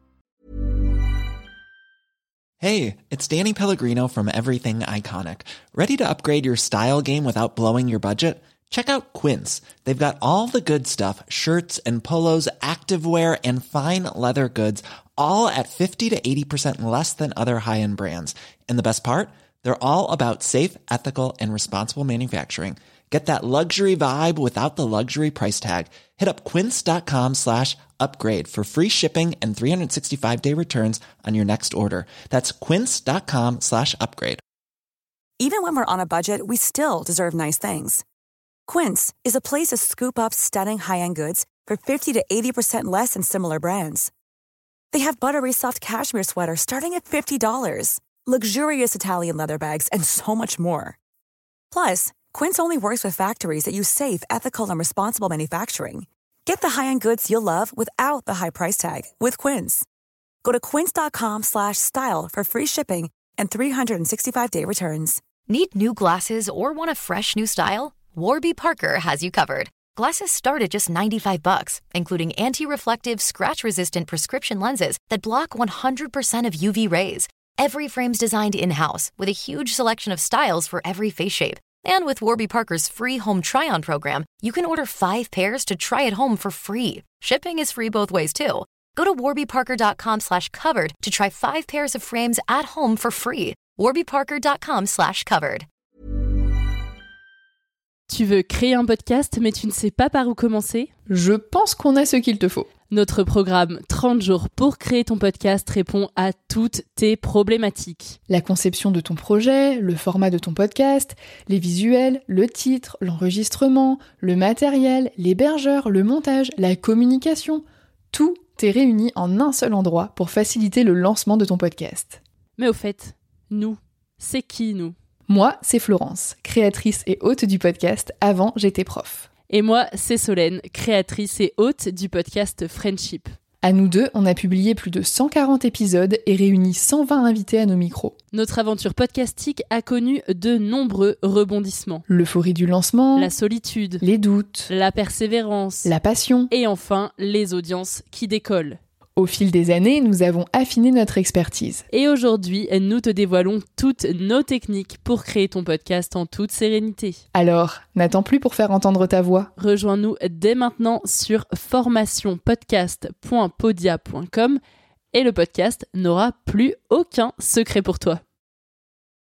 Speaker 17: Hey, it's Danny Pellegrino from Everything Iconic. Ready to upgrade your style game without blowing your budget? Check out Quince. They've got all the good stuff, shirts and polos, activewear, and fine leather goods, all at 50 to 80% less than other high-end brands. And the best part? They're all about safe, ethical, and responsible manufacturing. Get that luxury vibe without the luxury price tag. Hit up quince.com/upgrade for free shipping and 365-day returns on your next order. That's quince.com/upgrade.
Speaker 18: Even when we're on a budget, we still deserve nice things. Quince is a place to scoop up stunning high-end goods for 50 to 80% less than similar brands. They have buttery soft cashmere sweaters starting at $50, luxurious Italian leather bags, and so much more. Plus, Quince only works with factories that use safe, ethical, and responsible manufacturing. Get the high-end goods you'll love without the high price tag with Quince. Go to quince.com/style for free shipping and 365-day returns.
Speaker 19: Need new glasses or want a fresh new style? Warby Parker has you covered. Glasses start at just $95, including anti-reflective, scratch-resistant prescription lenses that block 100% of UV rays. Every frame's designed in-house with a huge selection of styles for every face shape. And with Warby Parker's free home try-on program, you can order 5 pairs to try at home for free. Shipping is free both ways, too. Go to warbyparker.com/covered to try 5 pairs of frames at home for free. warbyparker.com/covered.
Speaker 7: Tu veux créer un podcast, mais tu ne sais pas par où commencer ?
Speaker 20: Je pense qu'on a ce qu'il te faut.
Speaker 7: Notre programme 30 jours pour créer ton podcast répond à toutes tes problématiques.
Speaker 20: La conception de ton projet, le format de ton podcast, les visuels, le titre, l'enregistrement, le matériel, l'hébergeur, le montage, la communication, tout est réuni en un seul endroit pour faciliter le lancement de ton podcast.
Speaker 7: Mais au fait, nous, c'est qui nous ?
Speaker 20: Moi, c'est Florence, créatrice et hôte du podcast Avant j'étais prof.
Speaker 7: Et moi, c'est Solène, créatrice et hôte du podcast Friendship.
Speaker 20: À nous deux, on a publié plus de 140 épisodes et réuni 120 invités à nos micros.
Speaker 7: Notre aventure podcastique a connu de nombreux rebondissements.
Speaker 20: L'euphorie du lancement,
Speaker 7: la solitude,
Speaker 20: les doutes,
Speaker 7: la persévérance,
Speaker 20: la passion
Speaker 7: et enfin les audiences qui décollent.
Speaker 20: Au fil des années, nous avons affiné notre expertise.
Speaker 7: Et aujourd'hui, nous te dévoilons toutes nos techniques pour créer ton podcast en toute sérénité.
Speaker 20: Alors, n'attends plus pour faire entendre ta voix.
Speaker 7: Rejoins-nous dès maintenant sur formationpodcast.podia.com et le podcast n'aura plus aucun secret pour toi.